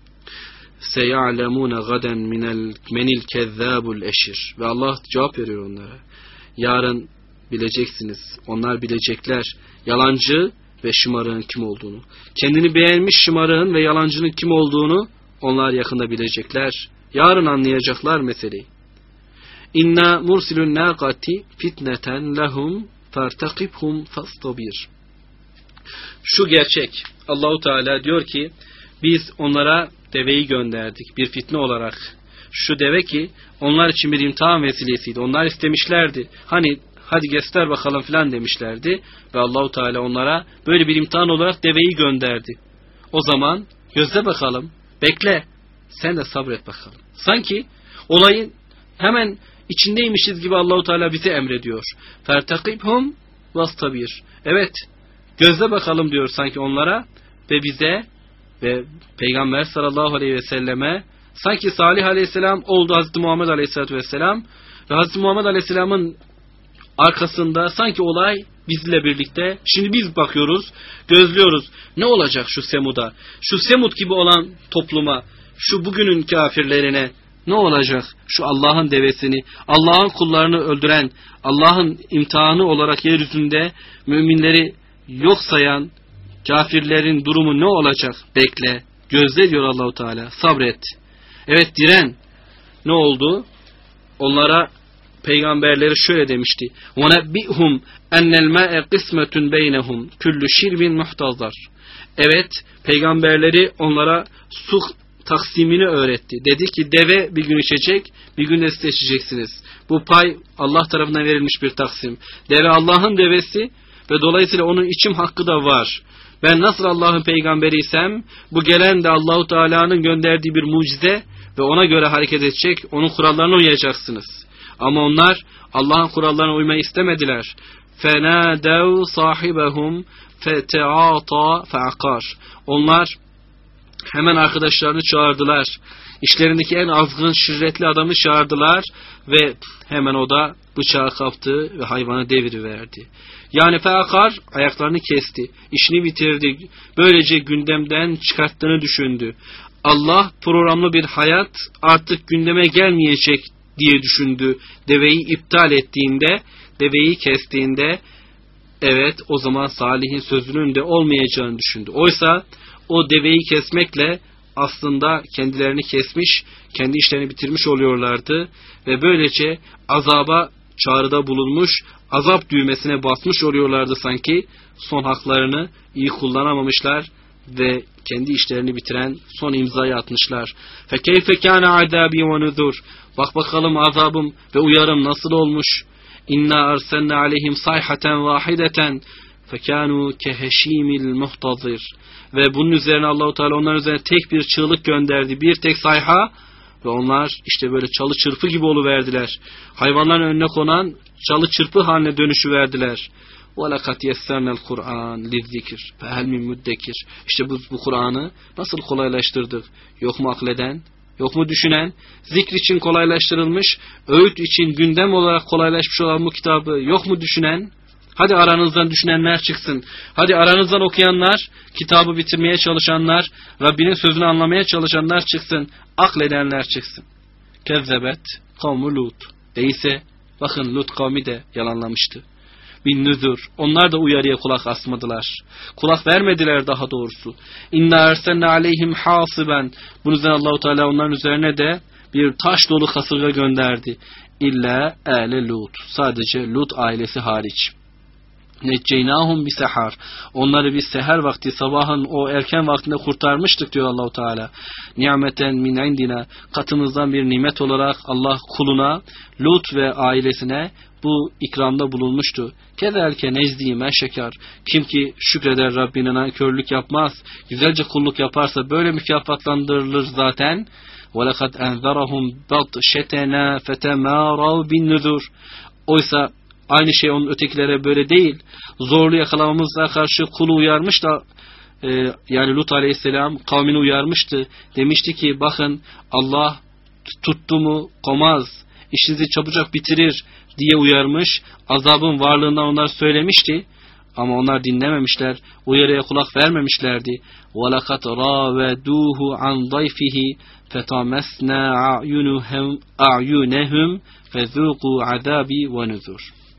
Seyalemune gaden minel menil kezzabul eşir. Ve Allah cevap veriyor onlara. Yarın bileceksiniz. Onlar bilecekler. Yalancı ve şımarığın kim olduğunu. Kendini beğenmiş şımarığın ve yalancının kim olduğunu Onlar yakında bilecekler. Yarın anlayacaklar meseleyi. İnna mursilun naqati fitneten lehum fartaqibhum fastabir. Şu gerçek. Allahu Teala diyor ki biz onlara deveyi gönderdik bir fitne olarak. Şu deve ki onlar için bir imtihan vesilesiydi. Onlar istemişlerdi. Hani hadi göster bakalım filan demişlerdi ve Allahu Teala onlara böyle bir imtihan olarak deveyi gönderdi. O zaman gözle bakalım, bekle. Sen de sabret bakalım. Sanki olayın hemen içindeymişiz gibi Allahu Teala bize emrediyor. Fertakibhum vastabir. Evet, gözle bakalım diyor sanki onlara ve bize ve Peygamber sallallahu aleyhi ve selleme, sanki Salih aleyhisselam oldu Hazreti Muhammed aleyhisselatü vesselam ve Hazreti Muhammed aleyhisselamın arkasında sanki olay bizle birlikte. Şimdi biz bakıyoruz, gözlüyoruz. Ne olacak şu Semud'a? Şu Semud gibi olan topluma, şu bugünün kafirlerine ne olacak? Şu Allah'ın devesini, Allah'ın kullarını öldüren, Allah'ın imtihanı olarak yeryüzünde müminleri yok sayan kafirlerin durumu ne olacak? Bekle, gözle diyor Allahu Teala. Sabret. Evet, diren. Ne oldu? Onlara peygamberleri şöyle demişti. وَنَبِّئْهُمْ اَنَّ الْمَاءَ قِسْمَةٌ بَيْنَهُمْ كُلُّ شِرْبٍ مُحْتَضَرٍ. Evet, peygamberleri onlara su taksimini öğretti. Dedi ki deve bir gün içecek, bir gün de siz içeceksiniz. Bu pay Allah tarafından verilmiş bir taksim. Deve Allah'ın devesi ve dolayısıyla onun içim hakkı da var. Ben nasıl Allah'ın peygamberiysem, bu gelen de Allahu Teala'nın gönderdiği bir mucize ve ona göre hareket edecek, onun kurallarına uyacaksınız. Ama onlar Allah'ın kurallarına uymayı istemediler. فَنَادَوْ صَاحِبَهُمْ فَتَعَاطَى فَعَقَارٍ. Onlar hemen arkadaşlarını çağırdılar. İşlerindeki en azgın, şirretli adamı çağırdılar ve hemen o da bıçağı kaptı ve hayvanı deviriverdi. Yani feakar ayaklarını kesti, işini bitirdi. Böylece gündemden çıkarttığını düşündü. Allah programlı bir hayat artık gündeme gelmeyecek diye düşündü. Deveyi iptal ettiğinde, deveyi kestiğinde, evet o zaman Salih'in sözünün de olmayacağını düşündü. Oysa o deveyi kesmekle aslında kendilerini kesmiş, kendi işlerini bitirmiş oluyorlardı ve böylece azaba çağrıda bulunmuş, azap düğmesine basmış oluyorlardı sanki. Son haklarını iyi kullanamamışlar ve kendi işlerini bitiren son imzayı atmışlar. فَكَيْفَ كَانَ عَذَابِي وَنُذُرْ. Bak bakalım azabım ve uyarım nasıl olmuş. اِنَّا أَرْسَلْنَا عَلَيْهِمْ صَيْحَةً وَاحِدَةً فَكَانُوا كَهَشِيمِ الْمُحْتَظِرِ. Ve bunun üzerine Allah-u Teala onların üzerine tek bir çığlık gönderdi. Bir tek sayha ve onlar işte böyle çalı çırpı gibi oluverdiler. Hayvanların önüne konan çalı çırpı haline dönüşüverdiler. وَلَقَدْ يَسَّرْنَا الْقُرْآنِ لِلذِّكِرِ فَهَلْ مِنْ مُدَّكِرِ. İşte bu, bu Kur'an'ı nasıl kolaylaştırdık? Yok mu akleden? Yok mu düşünen? Zikr için kolaylaştırılmış, öğüt için gündem olarak kolaylaşmış olan bu kitabı yok mu düşünen? Hadi aranızdan düşünenler çıksın. Hadi aranızdan okuyanlar, kitabı bitirmeye çalışanlar, Rabbinin sözünü anlamaya çalışanlar çıksın. Akledenler çıksın. Kezzebet kavmu Lut. Değilse bakın Lut kavmi de yalanlamıştı. Bin nüzur. Onlar da uyarıya kulak asmadılar. Kulak vermediler daha doğrusu. İnna ersenna aleyhim hasiben. Bunun üzerine Allahu Teala onların üzerine de bir taş dolu kasırga gönderdi. İlla ale Lut. Sadece Lut ailesi hariç. Necceynahum bi sehar. Onları biz seher vakti, sabahın o erken vaktinde kurtarmıştık diyor Allahu Teala. Nimeten min indina. Katımızdan bir nimet olarak Allah kuluna, Lut ve ailesine bu ikramda bulunmuştu. Kezelke necdi men şeker. Kim ki şükreder Rabbine, nankörlük yapmaz, güzelce kulluk yaparsa böyle mükafatlandırılır zaten. وَلَقَدْ اَنْذَرَهُمْ بَطْشَتَنَا فَتَمَارَوْا بِالنُّذُرِ. Oysa aynı şey onun ötekilere böyle değil. Zorlu yakalamamızla karşı kulu uyarmış da e, yani Lut aleyhisselam kavmini uyarmıştı. Demişti ki bakın Allah tuttu mu komaz, işinizi çabucak bitirir diye uyarmış. Azabın varlığından onlar söylemişti. Ama onlar dinlememişler. Uyarıya kulak vermemişlerdi. وَلَقَدْ رَاوَدُوهُ عَنْ ضَيْفِهِ فَتَمَسْنَا أَعْيُنَهُمْ فَذُوقُوا عَذَابِي وَنُذُرْ.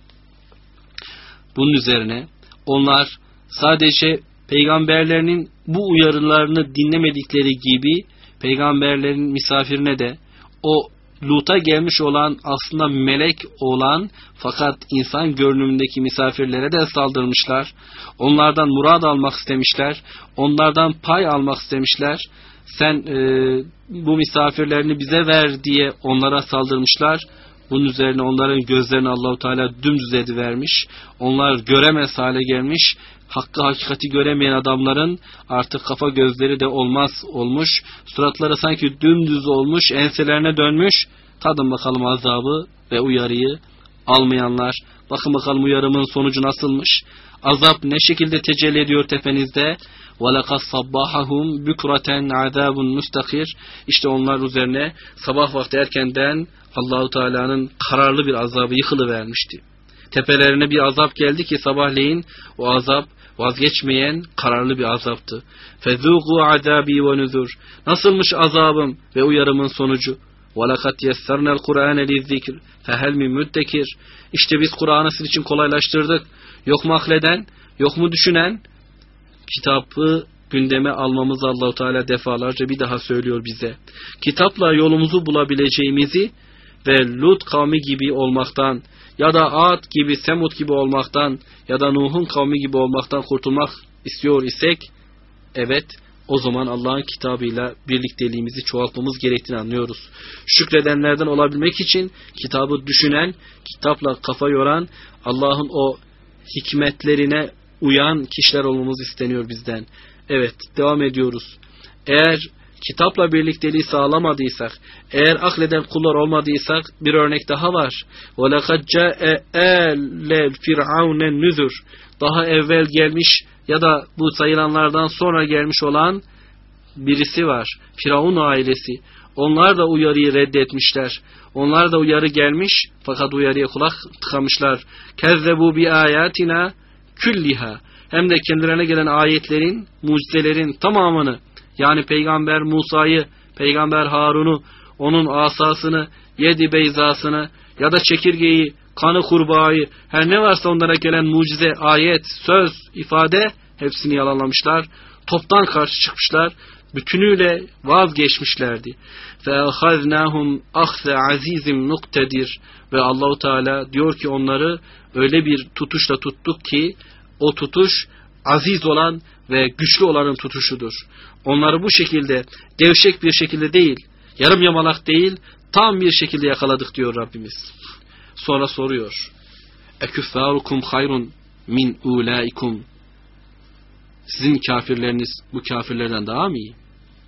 Bunun üzerine onlar sadece peygamberlerinin bu uyarılarını dinlemedikleri gibi peygamberlerin misafirine de o Lut'a gelmiş olan aslında melek olan fakat insan görünümündeki misafirlere de saldırmışlar. Onlardan murad almak istemişler. Onlardan pay almak istemişler. Sen e, bu misafirlerini bize ver diye onlara saldırmışlar. Bunun üzerine onların gözlerini Allahu Teala dümdüz edivermiş. Onlar göremez hale gelmiş. Hakkı hakikati göremeyen adamların artık kafa gözleri de olmaz olmuş. Suratları sanki dümdüz olmuş, enselerine dönmüş. Tadın bakalım azabı ve uyarıyı almayanlar. Bakın bakalım uyarımın sonucu nasılmış. Azap ne şekilde tecelli ediyor tepenizde? وَلَقَدْ صَبَّحَهُمْ بُكْرَةً عَذَابٌ مُسْتَقِرٌ. İşte onlar üzerine sabah vakti erkenden Allahu Teala'nın kararlı bir azabı yıkılıvermişti. Tepelerine bir azap geldi ki sabahleyin o azap vazgeçmeyen kararlı bir azaptı. فَذُوقُوا عَذَابِي وَنُذُرْ. Nasılmış azabım ve uyarımın sonucu? وَلَقَدْ يَسَّرْنَا الْقُرْآنَ لِلذِّكْرِ فَهَلْ مِنْ مُدَّكِرٍ. İşte biz Kur'an'ı sizin için kolaylaştırdık. Yok mu akleden, yok mu düşünen? Kitabı gündeme almamızı Allah-u Teala defalarca bir daha söylüyor bize. Kitapla yolumuzu bulabileceğimizi ve Lut kavmi gibi olmaktan ya da Ad gibi, Semud gibi olmaktan ya da Nuh'un kavmi gibi olmaktan kurtulmak istiyor isek, evet, o zaman Allah'ın kitabıyla birlikteliğimizi çoğaltmamız gerektiğini anlıyoruz. Şükredenlerden olabilmek için kitabı düşünen, kitapla kafa yoran, Allah'ın o hikmetlerine uyan kişiler olmamız isteniyor bizden. Evet, devam ediyoruz. Eğer kitapla birlikteliği sağlamadıysak, eğer akleden kullar olmadıysak bir örnek daha var. وَلَقَدْ جَاءَ آلَ فِرْعَوْنَ النُّذُرُ. Daha evvel gelmiş ya da bu sayılanlardan sonra gelmiş olan birisi var. Firavun ailesi. Onlar da uyarıyı reddetmişler. Onlar da uyarı gelmiş fakat uyarıya kulak tıkamışlar. كَذَّبُوا بِآيَاتِنَا külliha. Hem de kendilerine gelen ayetlerin, mucizelerin tamamını, yani Peygamber Musa'yı, Peygamber Harun'u, onun asasını, yedi beyzasını ya da çekirgeyi, kanı kurbağayı, her ne varsa onlara gelen mucize, ayet, söz, ifade hepsini yalanlamışlar. Toptan karşı çıkmışlar. Bütünüyle vazgeçmişlerdi. فَاَخَذْنَاهُمْ اَخْذَ عَز۪يزٍ مُقْتَدِرٍ. Ve Allahu Teala diyor ki onları öyle bir tutuşla tuttuk ki o tutuş aziz olan ve güçlü olanın tutuşudur. Onları bu şekilde gevşek bir şekilde değil, yarım yamalak değil, tam bir şekilde yakaladık diyor Rabbimiz. Sonra soruyor. اَكُفَّارُكُمْ خَيْرٌ min اُولَٰئِكُمْ. Sizin kafirleriniz bu kafirlerden daha mı iyi?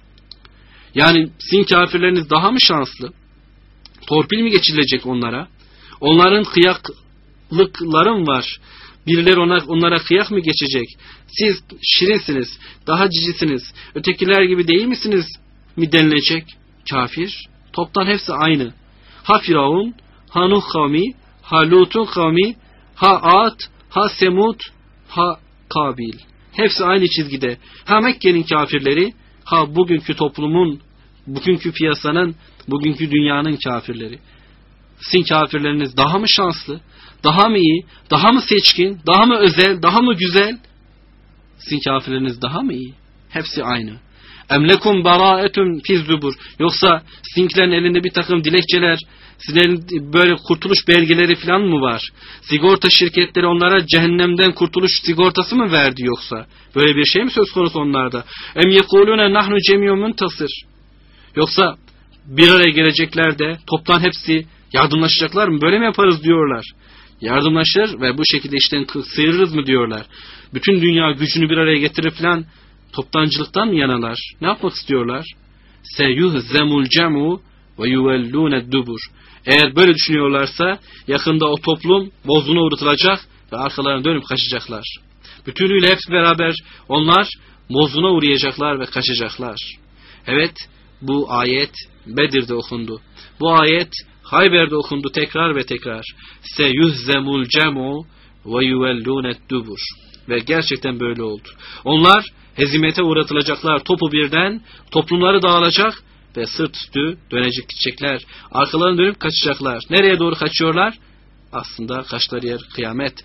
Yani sizin kafirleriniz daha mı şanslı? Torpil mi geçirilecek onlara? Onların kıyaklıkları var. Birileri ona, onlara kıyak mı geçecek? Siz şirinsiniz, daha cicisiniz, ötekiler gibi değil misiniz mi denilecek? Kafir, toptan hepsi aynı. Ha Firavun, ha Nuh kavmi, ha Lut'un kavmi, ha Ad, ha Semud, ha Kabil. Hepsi aynı çizgide. Ha Mekke'nin kafirleri, ha bugünkü toplumun, bugünkü piyasanın, bugünkü dünyanın kafirleri. Sizin kafirleriniz daha mı şanslı? Daha mı iyi? Daha mı seçkin? Daha mı özel? Daha mı güzel? Sizin kafirleriniz daha mı iyi? Hepsi aynı. Emlekum baraetun fizzubur. Yoksa sizinkilerin elinde bir takım dilekçeler, sizlerin böyle kurtuluş belgeleri falan mı var? Sigorta şirketleri onlara cehennemden kurtuluş sigortası mı verdi yoksa? Böyle bir şey mi söz konusu onlarda? Em yekulune nahnu cemiyun muntasir. Yoksa bir araya gelecekler de toptan hepsi yardımlaşacaklar mı? Böyle mi yaparız diyorlar. Yardımlaşır ve bu şekilde işten sıyırırız mı diyorlar. Bütün dünya gücünü bir araya getirip falan toptancılıktan mı yanalar? Ne yapmak istiyorlar? Seyuhzemul cemu ve yuvellûned dubur. Eğer böyle düşünüyorlarsa yakında o toplum bozguna uğratılacak ve arkalarına dönüp kaçacaklar. Bütünüyle hepsi beraber onlar bozguna uğrayacaklar ve kaçacaklar. Evet, bu ayet Bedir'de okundu. Bu ayet Hayber'de okundu tekrar ve tekrar. Seyuhzemul cemu ve yuvellûned dubur. Ve gerçekten böyle oldu. Onlar hezimete uğratılacaklar topu birden, toplumları dağılacak ve sırt üstü dönecek gidecekler. Arkalarını dönüp kaçacaklar. Nereye doğru kaçıyorlar? Aslında kaçtıkları yer kıyamet.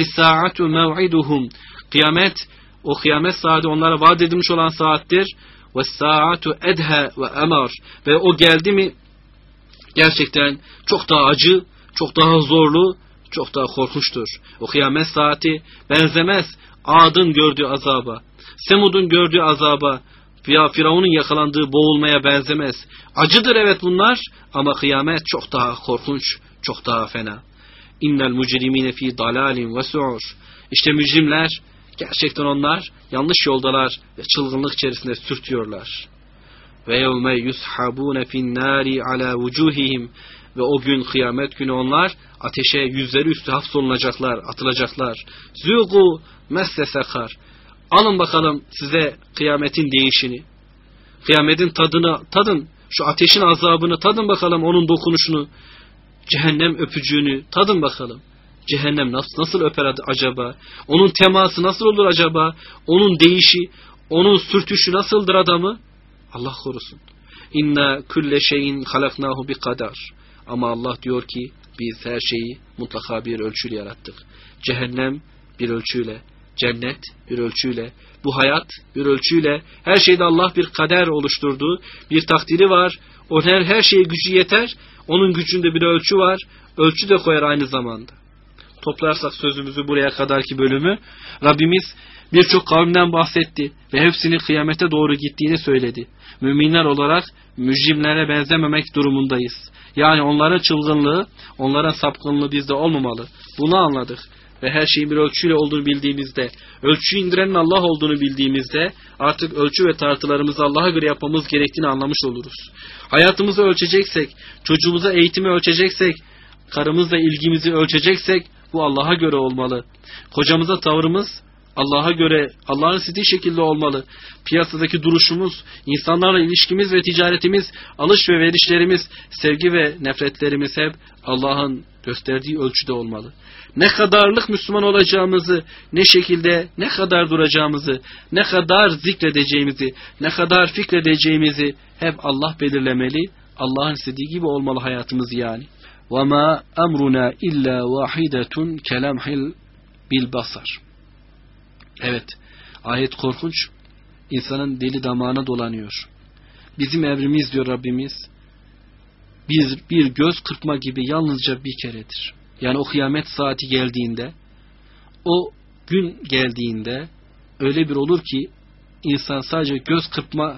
Belis-sâ'atu mev'iduhum. Kıyamet, o kıyamet saati onlara vaat edilmiş olan saattir. وَالسَّاعَةُ اَدْهَا وَاَمَرْ. Ve o geldi mi gerçekten çok daha acı, çok daha zorlu, çok daha korkunçtur. O kıyamet saati benzemez Ad'ın gördüğü azaba, Semud'un gördüğü azaba veya Firavun'un yakalandığı boğulmaya benzemez. Acıdır evet bunlar ama kıyamet çok daha korkunç, çok daha fena. İnnel mucrimine fi dalalin ve su'ur. İşte mücrimler, gerçekten onlar yanlış yoldalar ve çılgınlık içerisinde sürtüyorlar. Ve yevme yushabune fin nari ala vucuhihim. Ve o gün, kıyamet günü onlar ateşe yüzleri üstü hapsolunacaklar, atılacaklar. Zûgû messe sekar. Alın bakalım size kıyametin değişini. Kıyametin tadını tadın. Şu ateşin azabını tadın bakalım, onun dokunuşunu. Cehennem öpücüğünü tadın bakalım. Cehennem nasıl, nasıl öper acaba? Onun teması nasıl olur acaba? Onun değişi, onun sürtüşü nasıldır adamı? Allah korusun. İnna kulle şeyin halaknahu bi kadar. Ama Allah diyor ki biz her şeyi mutlaka bir ölçüyle yarattık. Cehennem bir ölçüyle, cennet bir ölçüyle, bu hayat bir ölçüyle, her şeyde Allah bir kader oluşturdu. Bir takdiri var. O her, her şeye gücü yeter. Onun gücünde bir ölçü var. Ölçü de koyar aynı zamanda. Toplarsak sözümüzü buraya kadarki bölümü, Rabbimiz birçok kavimden bahsetti ve hepsinin kıyamete doğru gittiğini söyledi. Müminler olarak mücrimlere benzememek durumundayız. Yani onların çılgınlığı, onların sapkınlığı bizde olmamalı. Bunu anladık. Ve her şeyin bir ölçüyle olduğunu bildiğimizde, ölçüyü indirenin Allah olduğunu bildiğimizde artık ölçü ve tartılarımızı Allah'a göre yapmamız gerektiğini anlamış oluruz. Hayatımızı ölçeceksek, çocuğumuza eğitimi ölçeceksek, karımızla ilgimizi ölçeceksek bu Allah'a göre olmalı. Kocamıza tavrımız Allah'a göre, Allah'ın istediği şekilde olmalı. Piyasadaki duruşumuz, insanlarla ilişkimiz ve ticaretimiz, alış ve verişlerimiz, sevgi ve nefretlerimiz hep Allah'ın gösterdiği ölçüde olmalı. Ne kadarlık Müslüman olacağımızı, ne şekilde, ne kadar duracağımızı, ne kadar zikredeceğimizi, ne kadar fikredeceğimizi hep Allah belirlemeli. Allah'ın istediği gibi olmalı hayatımız yani. وَمَا أَمْرُنَا إِلَّا وَاحِدَةٌ كَلَمْحِ بِالْبَصَرِ. Evet, ayet korkunç, insanın deli damağına dolanıyor. Bizim emrimiz diyor Rabbimiz, bir, bir göz kırpma gibi yalnızca bir keredir. Yani o kıyamet saati geldiğinde, o gün geldiğinde öyle bir olur ki insan sadece göz kırpma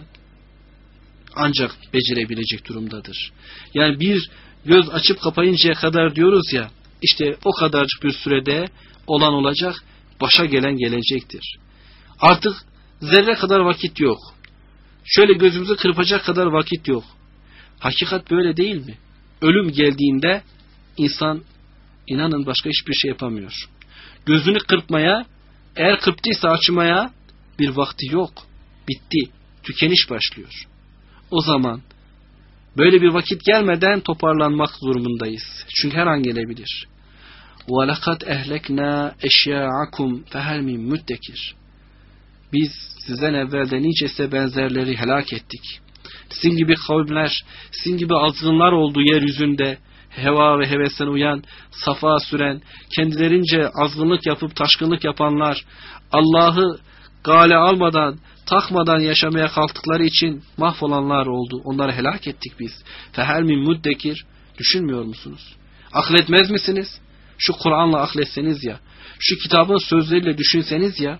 ancak becerebilecek durumdadır. Yani bir göz açıp kapayıncaya kadar diyoruz ya, işte o kadarcık bir sürede olan olacak, başa gelen gelecektir. Artık zerre kadar vakit yok. Şöyle gözümüzü kırpacak kadar vakit yok. Hakikat böyle değil mi? Ölüm geldiğinde insan inanın başka hiçbir şey yapamıyor. Gözünü kırpmaya, eğer kırptıysa açmaya bir vakti yok. Bitti. Tükeniş başlıyor. O zaman böyle bir vakit gelmeden toparlanmak durumundayız. Çünkü her an gelebilir. وَلَقَدْ اَهْلَكْنَا اَشْيَاعَكُمْ فَهَلْ مِنْ مُدَّكِرٍ. Biz sizden evvelde nicese benzerleri helak ettik. Sizin gibi kavimler, sizin gibi azgınlar olduğu yeryüzünde heva ve hevesten uyan, safa süren, kendilerince azgınlık yapıp taşkınlık yapanlar, Allah'ı gale almadan, takmadan yaşamaya kalktıkları için mahvolanlar oldu. Onları helak ettik biz. فَهَلْ مِنْ مُدَّكِرٍ. Düşünmüyor musunuz? Akletmez misiniz? Şu Kur'an'la akletseniz ya, şu kitabın sözleriyle düşünseniz ya,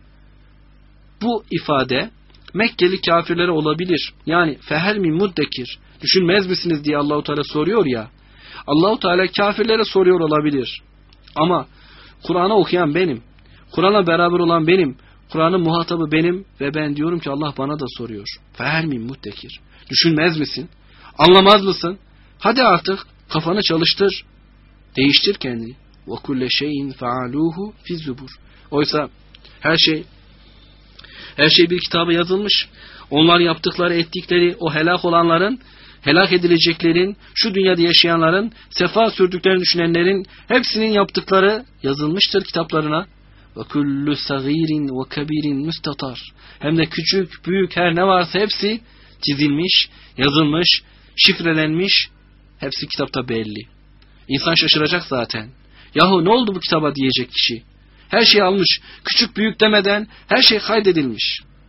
bu ifade Mekkeli kafirlere olabilir. Yani fehel min muddekir. Düşünmez misiniz diye Allahu Teala soruyor ya. Allahu Teala kafirlere soruyor olabilir. Ama Kur'an'ı okuyan benim. Kur'an'la beraber olan benim. Kur'an'ın muhatabı benim ve ben diyorum ki Allah bana da soruyor. Fehel min muddekir. Düşünmez misin? Anlamaz mısın? Hadi artık kafanı çalıştır. Değiştir kendini. Ve kulle şeyin faaluhu fi zubur. Oysa her şey her şey bir kitaba yazılmış. Onlar yaptıkları, ettikleri, o helak olanların, helak edileceklerin, şu dünyada yaşayanların, sefa sürdüklerini düşünenlerin hepsinin yaptıkları yazılmıştır kitaplarına. Ve kullu sagirin ve kebirin müstatar. Hem de küçük, büyük her ne varsa hepsi çizilmiş, yazılmış, şifrelenmiş. Hepsi kitapta belli. İnsan şaşıracak zaten. Yahu ne oldu bu kitaba diyecek kişi. Her şey almış. Küçük büyük demeden her şey kaydedilmiş.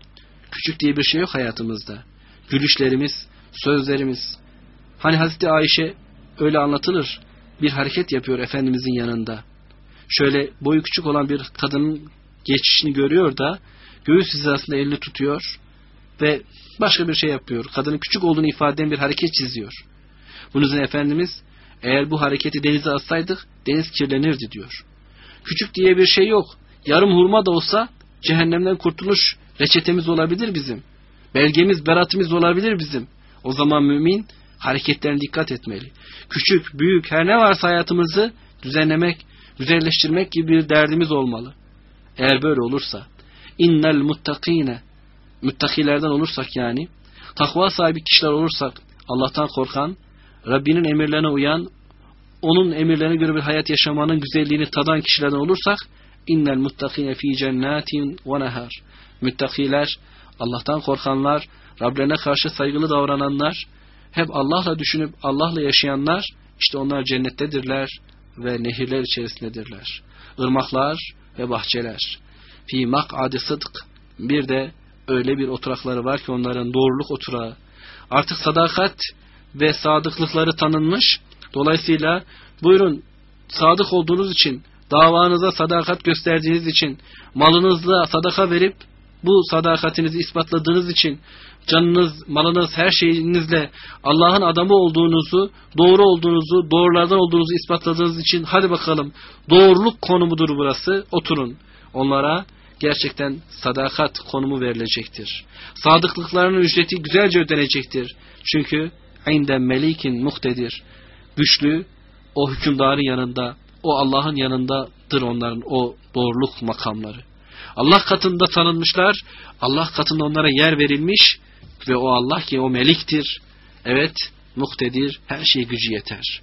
Küçük diye bir şey yok hayatımızda. Gülüşlerimiz, sözlerimiz. Hani Hazreti Ayşe öyle anlatılır. Bir hareket yapıyor Efendimizin yanında. Şöyle boyu küçük olan bir kadının geçişini görüyor da göğüs hizasında elini tutuyor ve başka bir şey yapıyor. Kadının küçük olduğunu ifade eden bir hareket çiziyor. Bunun üzerine Efendimiz, eğer bu hareketi denize atsaydık deniz kirlenirdi diyor. Küçük diye bir şey yok. Yarım hurma da olsa cehennemden kurtuluş reçetemiz olabilir bizim. Belgemiz, beratimiz olabilir bizim. O zaman mümin hareketlerine dikkat etmeli. Küçük, büyük, her ne varsa hayatımızı düzenlemek, güzelleştirmek gibi bir derdimiz olmalı. Eğer böyle olursa, innel muttakine, müttakilerden olursak yani, takva sahibi kişiler olursak, Allah'tan korkan, Rabbinin emirlerine uyan, onun emirlerine göre bir hayat yaşamanın güzelliğini tadan kişilerden olursak, innel muttakine fi cennetin ve nehar. Müttakiler, Allah'tan korkanlar, Rablerine karşı saygılı davrananlar, hep Allah'la düşünüp Allah'la yaşayanlar, işte onlar cennettedirler ve nehirler içerisindedirler. Irmaklar ve bahçeler. Fi mak'adi sıdk. Bir de öyle bir oturakları var ki onların doğruluk oturağı. Artık sadakat ve sadıklıkları tanınmış. Dolayısıyla buyurun, sadık olduğunuz için, davanıza sadakat gösterdiğiniz için, malınızla sadaka verip bu sadakatinizi ispatladığınız için, canınız, malınız, her şeyinizle Allah'ın adamı olduğunuzu, doğru olduğunuzu, doğrulardan olduğunuzu ispatladığınız için, hadi bakalım, doğruluk konumudur burası, oturun. Onlara gerçekten sadakat konumu verilecektir. Sadıklıklarının ücreti güzelce ödenecektir. Çünkü inde melikin muhtedir. Güçlü, o hükümdarın yanında, o Allah'ın yanındadır onların o doğruluk makamları. Allah katında tanınmışlar, Allah katında onlara yer verilmiş ve o Allah ki o meliktir. Evet, muhtedir, her şeye gücü yeter.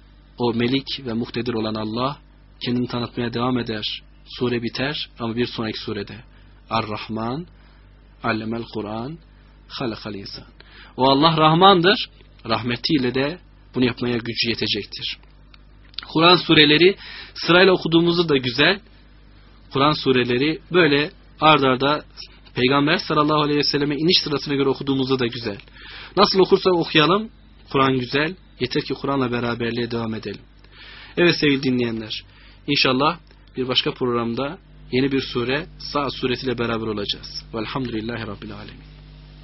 O melik ve muhtedir olan Allah kendini tanıtmaya devam eder. Sure biter ama bir sonraki surede Er-Rahman, Allemel Kur'an, Halakal İnsan. O Allah Rahmandır, rahmetiyle de bunu yapmaya gücü yetecektir. Kur'an sureleri sırayla okuduğumuzu da güzel. Kur'an sureleri böyle ard arda Peygamber sallallahu aleyhi ve selleme iniş sırasına göre okuduğumuzda da güzel. Nasıl okursak okuyalım, Kur'an güzel. Yeter ki Kur'an'la beraberliğe devam edelim. Evet sevgili dinleyenler, İnşallah bir başka programda yeni bir sure, Sa'd suresiyle beraber olacağız. Velhamdülillahi Rabbil Alemin.